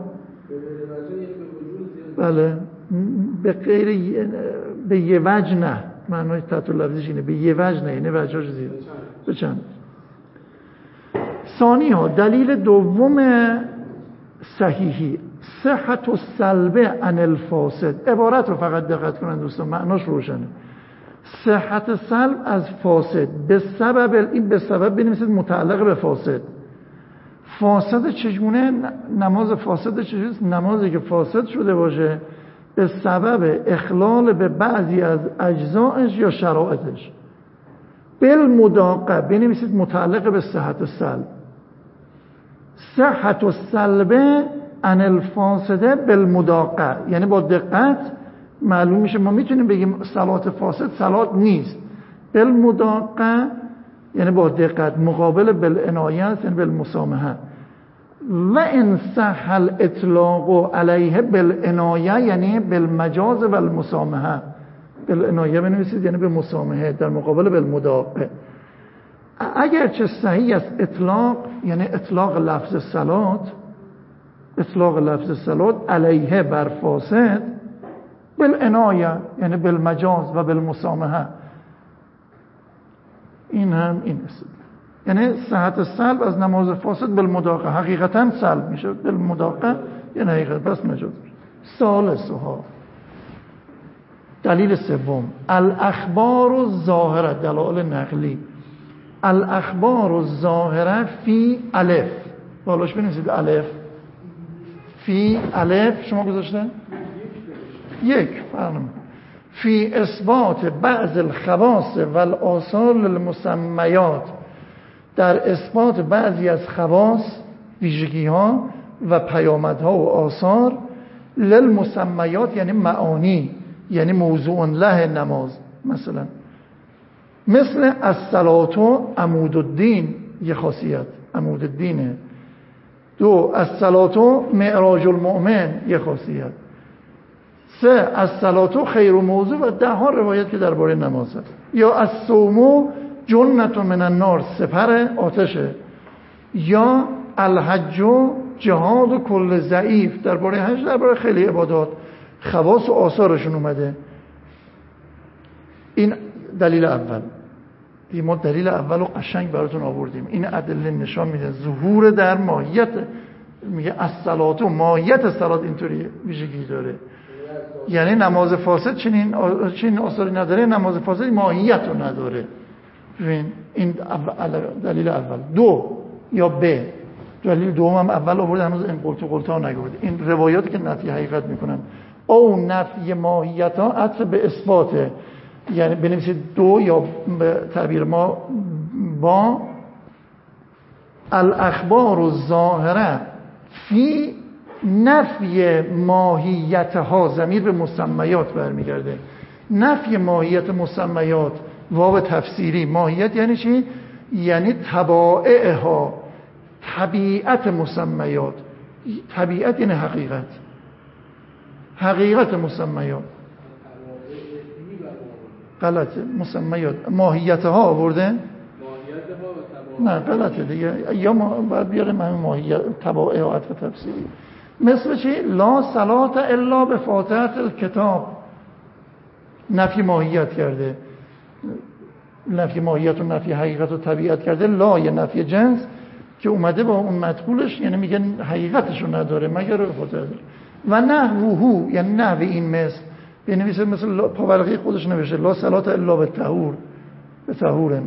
S1: بله به غیر به یه وجه نه، معنای تحت لفظیش اینه، به یه وجه نه، یعنی وجهاش زیاد. به چند ثانی ها دلیل دوم صحیحی. صحت السلب عن الفاسد، عبارت رو فقط دقت کنن دوستان، معناش روشنه. صحت سلب از فاسد به سبب، این به سبب بنویسید متعلق به فاسد. فاسد چگونه؟ نماز فاسد چجوری؟ نمازی که فاسد شده باشه به سبب اخلال به بعضی از اجزایش یا شرایطش. بالمداقه بنویسید متعلق به صحت سلب. صحت السلب عن الفاسده بالمداقه، یعنی با دقت معلوم میشه. ما میتونیم بگیم صلات فاسد صلات نیست. بالمداقه یعنی با دقت، مقابل بالعنایه یعنی بالمسامحه. و ان صح الاطلاق علیه بالعنایه یعنی بالمجاز و المسامحه. بالعنایه بنویسید یعنی به مسامحه در مقابل بالمداقه. اگر چه صحیح است اطلاق یعنی اطلاق لفظ صلات، اطلاق لفظ صلات علیه بر فاسد، بالعنایه یعنی بالمجاز و بالمسامحه. این هم این است، یعنی صحت سلب از نماز فاسد بالمداقه، حقیقتا سلب میشه بالمداقه، یعنی حقیقت بس مجاز. ثالثها دلیل سوم، الاخبار الظاهره، دلایل نقلی. الاخبار الظاهره فی الف، بالاش بنویسید الف. فی الف شما گذاشتن؟ یک فرم. فی اثبات بعض الخواص و الآثار للمسمیات، در اثبات بعضی از خواص، ویژگی ها و پیامدها و آثار، للمسمیات یعنی معانی، یعنی موضوع له نماز. مثلا مثل الصلاة عمود الدین، یه خاصیت عمود الدینه. دو الصلاة معراج المؤمن، یه خاصیت. سه الصلاة خیر موضوع، و ده ها روایت که درباره نماز هست. یا الصوم جنة من النار، سپر آتشه. یا الحج جهاد و کل ضعیف، درباره حج، درباره خیلی عبادات خواص و آثارشون اومده. این دلیل اول. ما دلیل اول رو قشنگ براتون آوردیم. این ادله نشان میده ظهور در ماهیت، میگه الصلاة و ماهیت صلات اینطوری ویژگی داره، یعنی نماز فاسد چنین چنین آثاری نداره، نماز فاسد ماهیت رو نداره. ببین این دلیل اول. دو یا ب دلیل دوم هم اول آورد، هنوز این قلت و قلتا نگورد. این روایاتی که نفی حقیقت میکنن او نفی ماهیت ها عطف به اثباته، یعنی بنویسید دو یا به تعبیر ما با الاخبار الظاهره فی نفی ماهیت ها، ضمیر به مسمیات برمیگرده. نفی ماهیت مسمیات، واو تفسیری. ماهیت یعنی چی؟ یعنی طبائع ها، طبیعت مسمیات. طبیعت یعنی حقیقت، حقیقت مسمیات. غلطه، مسمیات ماهیت ها آورده؟ نه غلطه دیگه، یا ما باید بیاریم همین ماهیت طبائع و عطف تفسیری. مثل چی؟ لا صلاة الا به فاتحه الکتاب، نفی ماهیت کرده، نفی ماهیت و نفی حقیقت و طبیعت کرده. لا یه نفی جنس که اومده با اون مدخولش، یعنی میگه حقیقتشو نداره مگر به فاتحه داره. و نحوه یعنی نحو این مثل، بنویسه مثل پاورقی خودش نوشته لا صلاة الا به طهور، به طهورن.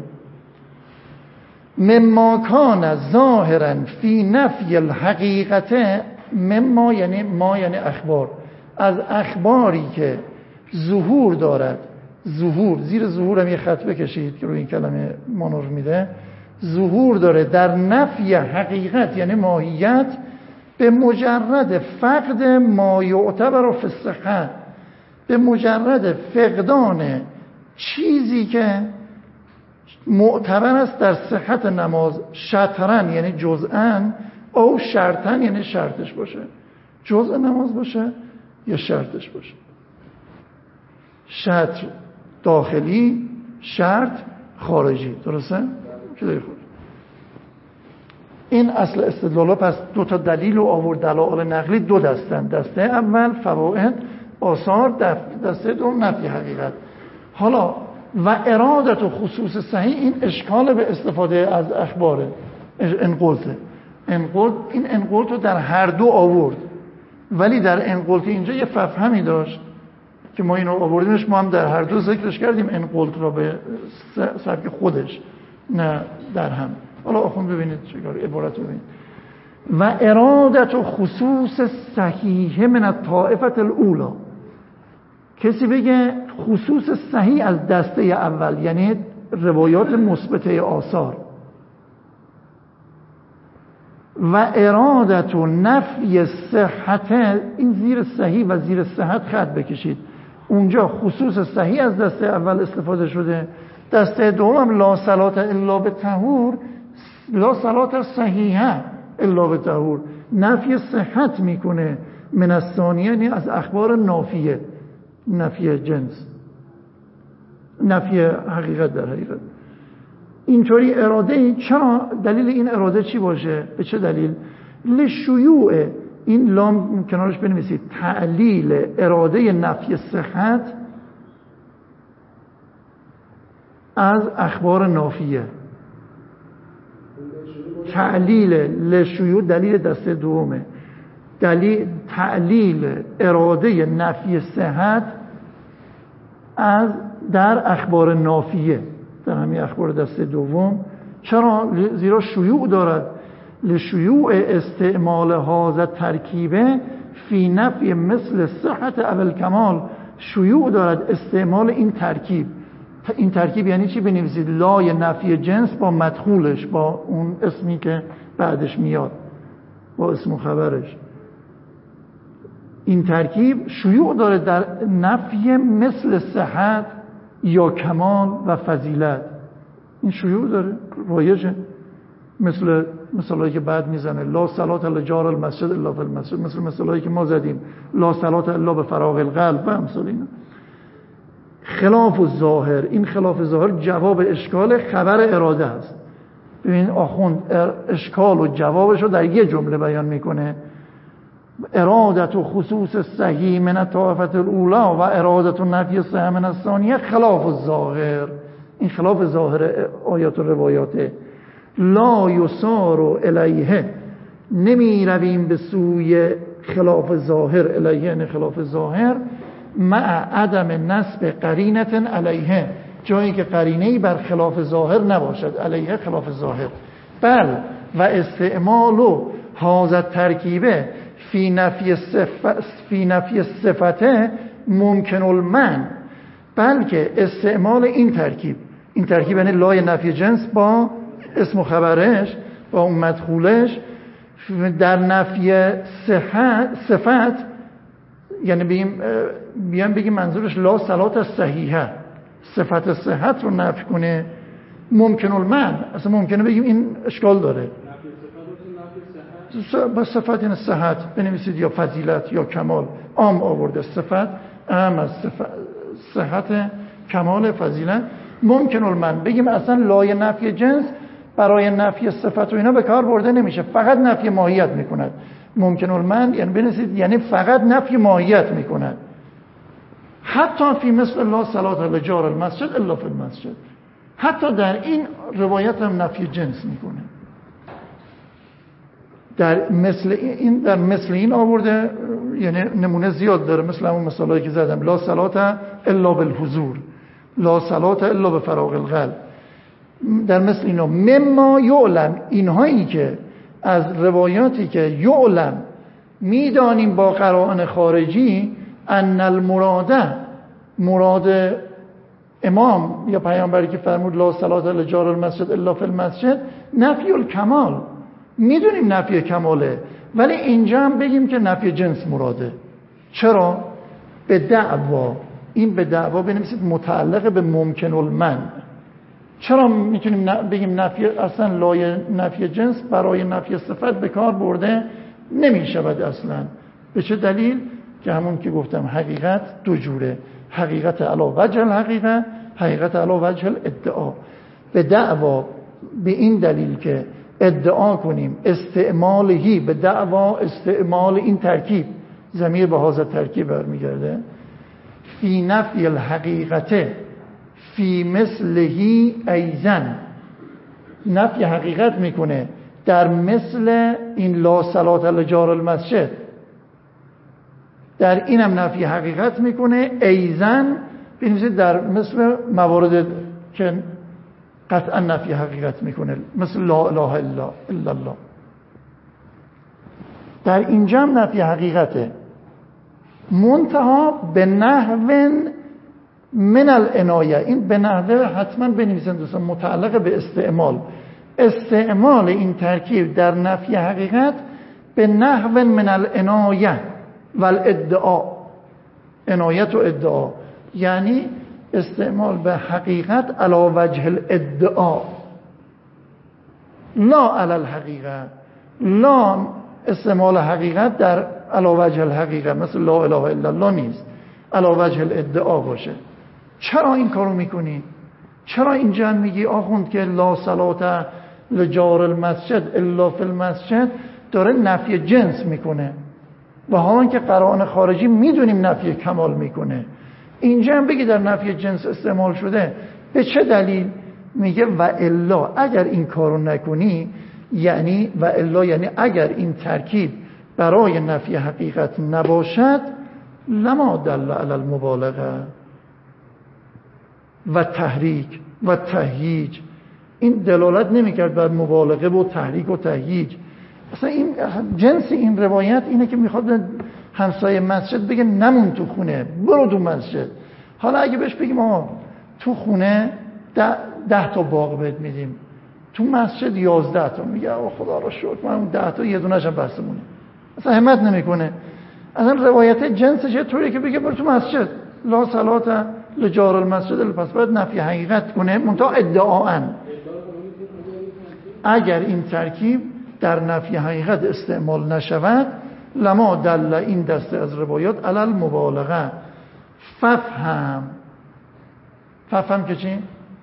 S1: مما کان ظاهرا فی نفی الحقیقت، مما یعنی ما یعنی اخبار، از اخباری که ظهور دارد، ظهور زیر ظهور هم یه خط بکشید که روی این کلمه مانور میده، ظهور داره در نفی حقیقت یعنی ماهیت، به مجرد فقد ما یعتبر فی الصحه، به مجرد فقدان چیزی که معتبر است در صحت نماز، شطرن یعنی جزءن، او شرطن یعنی شرطش باشه، جزء نماز باشه یا شرطش باشه. شرط داخلی، شرط خارجی، درسته؟ این اصل استدلال. پس دو تا دلیل رو آورد، دلایل نقلی دو دستن، دسته اول فواید آثار، دسته دوم نفی حقیقت. حالا و ارادت و خصوص صحیح، این اشکال به استفاده از اخباره، این قلته. انقلت، این انقلت رو در هر دو آورد، ولی در انقلت اینجا یه ففهمی داشت که ما اینو آوردیمش، ما هم در هر دو ذکرش کردیم، انقلت را به سبک خودش نه در هم. حالا آخوند ببینید چیکار عبارت رو ببینید. و ارادت و خصوص صحیح من الطائفه الاولی، کسی بگه خصوص صحیح از دسته اول یعنی روایات مثبته آثار، و ارادت و نفی صحت، این زیر صحیح و زیر صحت خط بکشید، اونجا خصوص صحیح از دسته اول استفاده شده، دسته دوم لا صلات الا بطهور، لا صلات صحیحه الا بطهور، نفی صحت میکنه من الثانیه، یعنی از اخبار نافیه، نفی جنس، نفی حقیقت در حقیقت. اینطوری اراده، چرا دلیل این اراده چی باشه؟ به چه دلیل؟ لشیوع، این لام کنارش بنویسید، تعلیل اراده نفی صحت از اخبار نافیه. تعلیل لشیوع دلیل دسته دومه، دلیل تعلیل اراده نفی صحت از در اخبار نافیه، در همین اخبار دسته دوم. چرا؟ زیرا شیوع دارد، لشیوع استعمال هذا ترکیبه فی نفی مثل صحت اول کمال، شیوع دارد استعمال این ترکیب. این ترکیب یعنی چی؟ بنویسید لای نفی جنس با مدخولش، با اون اسمی که بعدش میاد، با اسم و خبرش. این ترکیب شیوع داره در نفی مثل صحت یا کمال و فضیلت. این شیوع داره، رایجه، مثل مثالایی که بعد میزنه لا صلات لجار المسجد الا فی المسجد، مثل مثالایی که ما زدیم لا صلات الا به فراغ القلب و امثال اینا. خلاف الظاهر، این خلاف ظاهر جواب اشکال خبر اراده است. ببین آخوند اشکال و جوابش رو در یه جمله بیان میکنه، ارادت و خصوص صحیح من الطائفه الاولی و ارادت و نفی صحیح من الثانیه خلاف الظاهر. این خلاف ظاهر آیات و روایاته. لا یسار الیه، نمی رویم به سوی خلاف ظاهر، الیه یعنی خلاف ظاهر، مع عدم نسب قرینت علیه، جایی که قرینه‌ای بر خلاف ظاهر نباشد، علیه خلاف ظاهر. بل و استعمال هذا ترکیبه فی نفی صفت فی نفی صفته ممکن المنع، بلکه استعمال این ترکیب، این ترکیب یعنی لای نفی جنس با اسم و خبرش با اون مدخولش در نفی صحت صفت، یعنی بگیم بیان بگیم منظورش لا صلات صحیحه، صفت صحت رو نفی کنه، ممکن المنع. اصلا ممکنه بگیم این اشکال داره، با صفت یعنی صحت بنویسید یا فضیلت یا کمال، عام آورده، صفت اهم از صحت، کمال، فضیلت. ممکن المنع بگیم اصلا لای نفی جنس برای نفی صفت و اینا به کار برده نمیشه، فقط نفی ماهیت میکند. ممکن المنع یعنی بنویسید یعنی فقط نفی ماهیت میکند. حتی فی مثل لا صلات لجار المسجد الا فی المسجد، حتی در این روایت هم نفی جنس میکنه. در مثل این در مثل این آورده، یعنی نمونه زیاد داره، مثل همون مثالایی که زدم، لا صلات الا بالحضور، لا صلات الا به فراغ القلب. در مثل اینا مما یعلم، اینهایی که از روایاتی که یعلم میدانیم با قرائن خارجی، ان المراده، مراد امام یا پیامبری که فرمود لا صلات لجار المسجد الا فی المسجد، نفی الکمال، میدونیم نفی کماله، ولی اینجا هم بگیم که نفی جنس مراده. چرا؟ به دعوا، این به دعوا بنویسید متعلق به ممکن المنع. چرا میتونیم بگیم نفی اصلا لای نفی جنس برای نفی صفت به کار برده نمیشود اصلا؟ به چه دلیل؟ که همون که گفتم حقیقت دو جوره، حقیقت علی وجه الحقیقه، حقیقت علی وجه الادعا. به دعوا به این دلیل که ادعا کنیم استعمالهی، به دعوا استعمال این ترکیب، ضمیر به هذا ترکیب برمیگرده، فی نفی الحقیقته فی مثلهی ایزن، نفی حقیقت میکنه در مثل این لا صلاة لجار المسجد در اینم نفی حقیقت میکنه. ایزن بنویسید در مثل موارد که قطعا نفی حقیقت میکنه، مثل لا اله الا الا الله. در اینجا هم نفی حقیقته، منتها به نحو من العنایه. این به نحو حتما بنویسن دوستان، متعلق به استعمال. استعمال این ترکیب در نفی حقیقت به نحو من العنایه و الادعا. عنایت و ادعا یعنی استعمال به حقیقت علی وجه الادعا، لا علی الحقیقه. لا استعمال حقیقت در علی وجه الحقیقه مثل لا اله الا الله نیست، علی وجه الادعا باشه. چرا این کارو میکنی؟ چرا اینجا میگی آخوند که لا صلاة لجار المسجد الا فی المسجد؟ داره نفی جنس میکنه و حالا که قرائن خارجی میدونیم نفی کمال میکنه. اینجا هم بگی در نفی جنس استعمال شده. به چه دلیل؟ میگه و الا، اگر این کارو نکنی، یعنی و الا یعنی اگر این ترکیب برای نفی حقیقت نباشد، لما دل علی المبالغه و تحریک و تهییج. این دلالت نمیکرد بر مبالغه و تحریک و تهییج. اصلا این جنس این روایت اینه که میخواد همسایه مسجد بگه نمون تو خونه، برو تو مسجد. حالا اگه بهش بگیم آه تو خونه ده, ده تا باغ بهت میدیم، تو مسجد یازده تا، میگه آه خدا را شکر من اون ده تا یه دونه‌ش هم بسمونه. اصلا همت نمیکنه. اصلا روایت جنسش طوریه که بگه برو تو مسجد، لا صلاة لجار المسجد، پس باید نفی حقیقت کنه منتها ادعاً. اگر این ترکیب در نفی حقیقت استعمال نشود، لما دل این دسته از روایات علی المبالغه. ففهم، ففهم که چی؟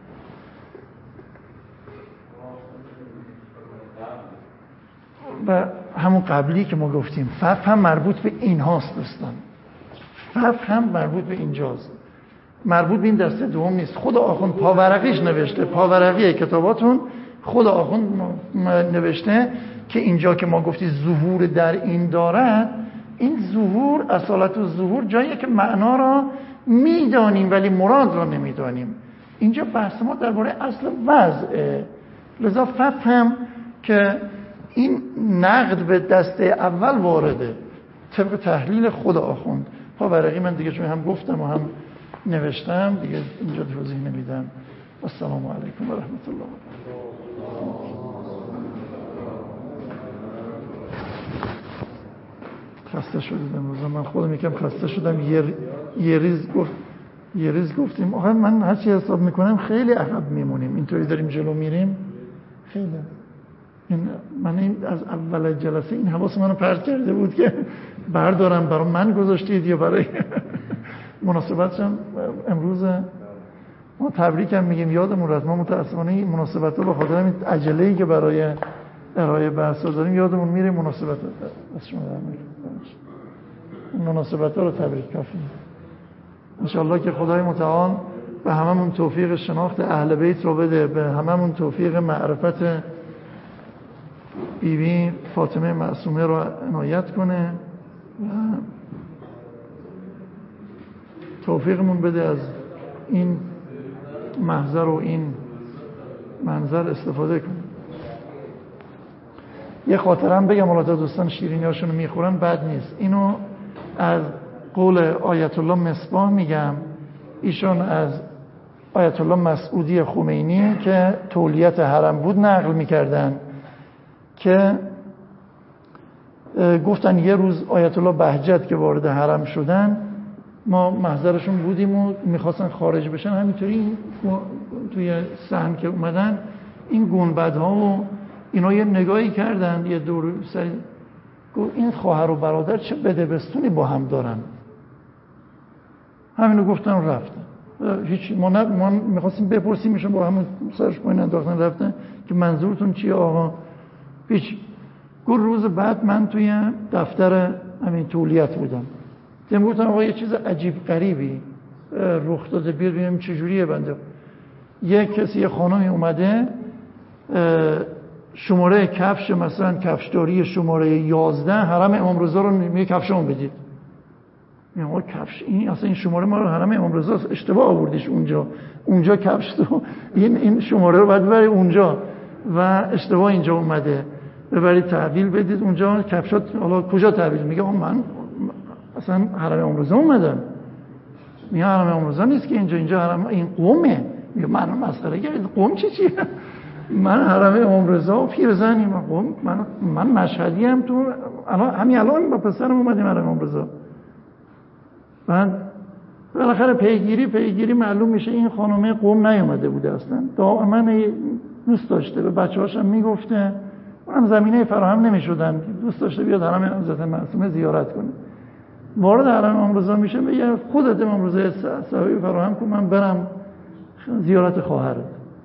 S1: و همون قبلی که ما گفتیم ففهم مربوط به این هاست دوستان. ففهم مربوط به اینجاست، مربوط به این دسته دوم نیست. خود آخوند پاورقیش نوشته، پاورقی کتاباتون خود آخوند نوشته که اینجا که ما گفتی ظهور در این دارد، این ظهور اصالت و ظهور جاییه که معنا را میدانیم ولی مراد را نمیدانیم. اینجا بحث ما درباره اصل وضعه. لذا ففهم که این نقد به دسته اول وارده طبق تحلیل خود آخوند. پاورقی من دیگه چون هم گفتم و هم نوشتم دیگه اینجا توضیح نمیدم. السلام علیکم و رحمت الله. خسته شدم امروز، من خودم یکم خسته شدم. یه یه ریز گفت یه ریز گفتیم آخه من هر چی حساب میکنم خیلی عقب میمونیم، اینطوری داریم جلو میریم خیلی. این من این از اول جلسه این حواس منو پرت کرده بود که بردارم برای من گذاشتید یا برای مناسبتش. امروز ما تبریکم میگیم یادمون رفت، ما متاسفانه این مناسبت رو به خاطر این عجله‌ای که برای ارائه بحث داریم یادمون میره. مناسبت از شما مناسبت رو تبریک کافی. انشالله که خدای متعال به هممون توفیق شناخت اهل بیت رو بده، به هممون توفیق معرفت بیبی فاطمه معصومه رو عنایت کنه و توفیقمون بده از این محضر و این منظر استفاده کنه. یه خاطرم بگم حالا تا دوستان شیرینی هاشونو میخورن بد نیست. اینو از قول آیت الله مصباح میگم، ایشون از آیت الله مسعودی خمینی که تولیت حرم بود نقل میکردن که گفتن یه روز آیت الله بهجت که وارد حرم شدن ما محضرشون بودیم و میخواستن خارج بشن، همینطوری توی صحن که اومدن این گنبدها و اینا یه نگاهی کردن یه دور سری، گفت این خواهر و برادر چه بدبستونی با هم دارن. همینو گفتن و رفتن. هیچ ما نه ما میخواستیم بپرسیم ایشون با همون سرش پایین انداختن رفتن که منظورتون چیه آقا؟ هیچ. گفت روز بعد من توی دفتر همین تولیت بودم. دیدم گفتن آقا یه چیز عجیب غریبی رخ داده، بیا ببینیم چه جوریه. بنده یه کسی یه خانمی اومده شماره کفش مثلا کفشداری شماره یازده حرم امام رضا رو میگه کفشمون بدید. میگه آقا کفش این اصلا این شماره ما رو حرم امام رضا اشتباه آوردیش اونجا. اونجا کفش تو این این شماره رو بعد ببرید اونجا و اشتباه اینجا اومده. ببرید تحویل بدید اونجا کفشات حالا کجا تحویل؟ میگه آقا من اصلا حرم امام رضا اومدم. میگه حرم امام رضا نیست که اینجا اینجا حرم این قومه. میگه من مسخره کردید قوم چی چیه؟ من حرم امام رضا و پیرزنیم قوم من من مشهدی ام تو الان همین الان با پسرم اومدیم حرم امام رضا. بعد بالاخره پیگیری پیگیری معلوم میشه این خانومه قوم نیومده بوده اصلا. دائما دوست داشته به بچه‌هاش هم میگفته اونم زمینه فراهم نمیشدن دوست داشته بیاد حرم حضرت معصومه زیارت کنه. وارد حرم امام رضا میشه میگه خودت امام رضا صحابی فراهم کن من برم زیارت خواهرت.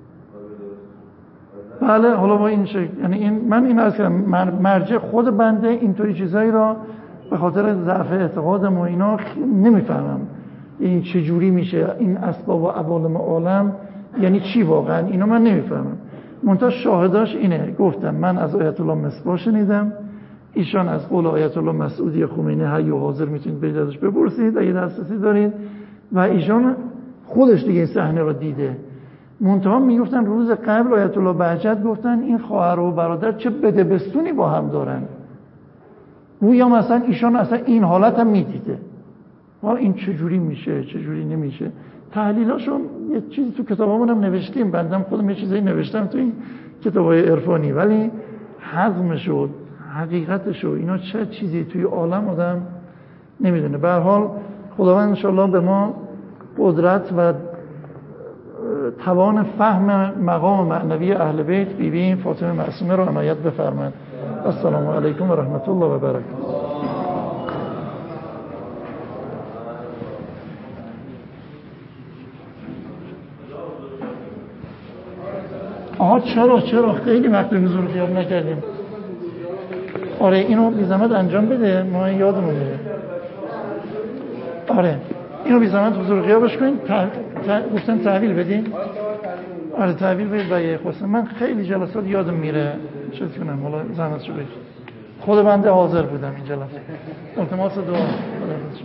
S1: بله حالا با این شکل یعنی این من این از مرجع خود بنده اینطوری چیزایی را به خاطر ضعف اعتقادم و اینا نمیفهمم این چه جوری میشه این اسباب و عوالم عالم یعنی چی واقعا اینا من نمیفهمم. منتها شاهداش اینه گفتم من از آیت الله مصباح شنیدم ایشان از قول آیت الله مسعودی خمینی حی و حاضر میتونید برید ازش بپرسید اگه دسترسی دارید و ایشان خودش دیگه این صحنه رو دیده. منتها میگفتن روز قبل آیت الله بهجت گفتن این خواهر و برادر چه بدبستونی با هم دارن. گویا مثلا ایشان اصلا این حالت هم میدیده وا این چجوری میشه چجوری نمیشه. تحلیلاشو یه چیزی تو کتابامون هم نوشتیم بندم خودم یه چیزایی نوشتم تو این کتابای عرفانی ولی حزمش و حقیقتش و اینا چه چیزی توی عالم آدم نمیدونه. به هر حال خداوند ان شاءالله به ما قدرت و توان فهم مقام معنوی اهل بیت بی بی فاطمه معصومه رو عنایت بفرماید. السلام علیکم و رحمت الله و برکاته. آها چرا چرا خیلی وقت حضور غیاب نکردیم. آره اینو بی زحمت انجام بده ما یادمون میره. آره اینو بی زحمت حضور غیابش کنین گفتن تحویل بدین. آره تحویل بدید و یه خواستم من خیلی جلسات یادم میره چه کنم حالا زحمتشو بکشید. خود بنده حاضر بودم این جلسه. التماس دعا.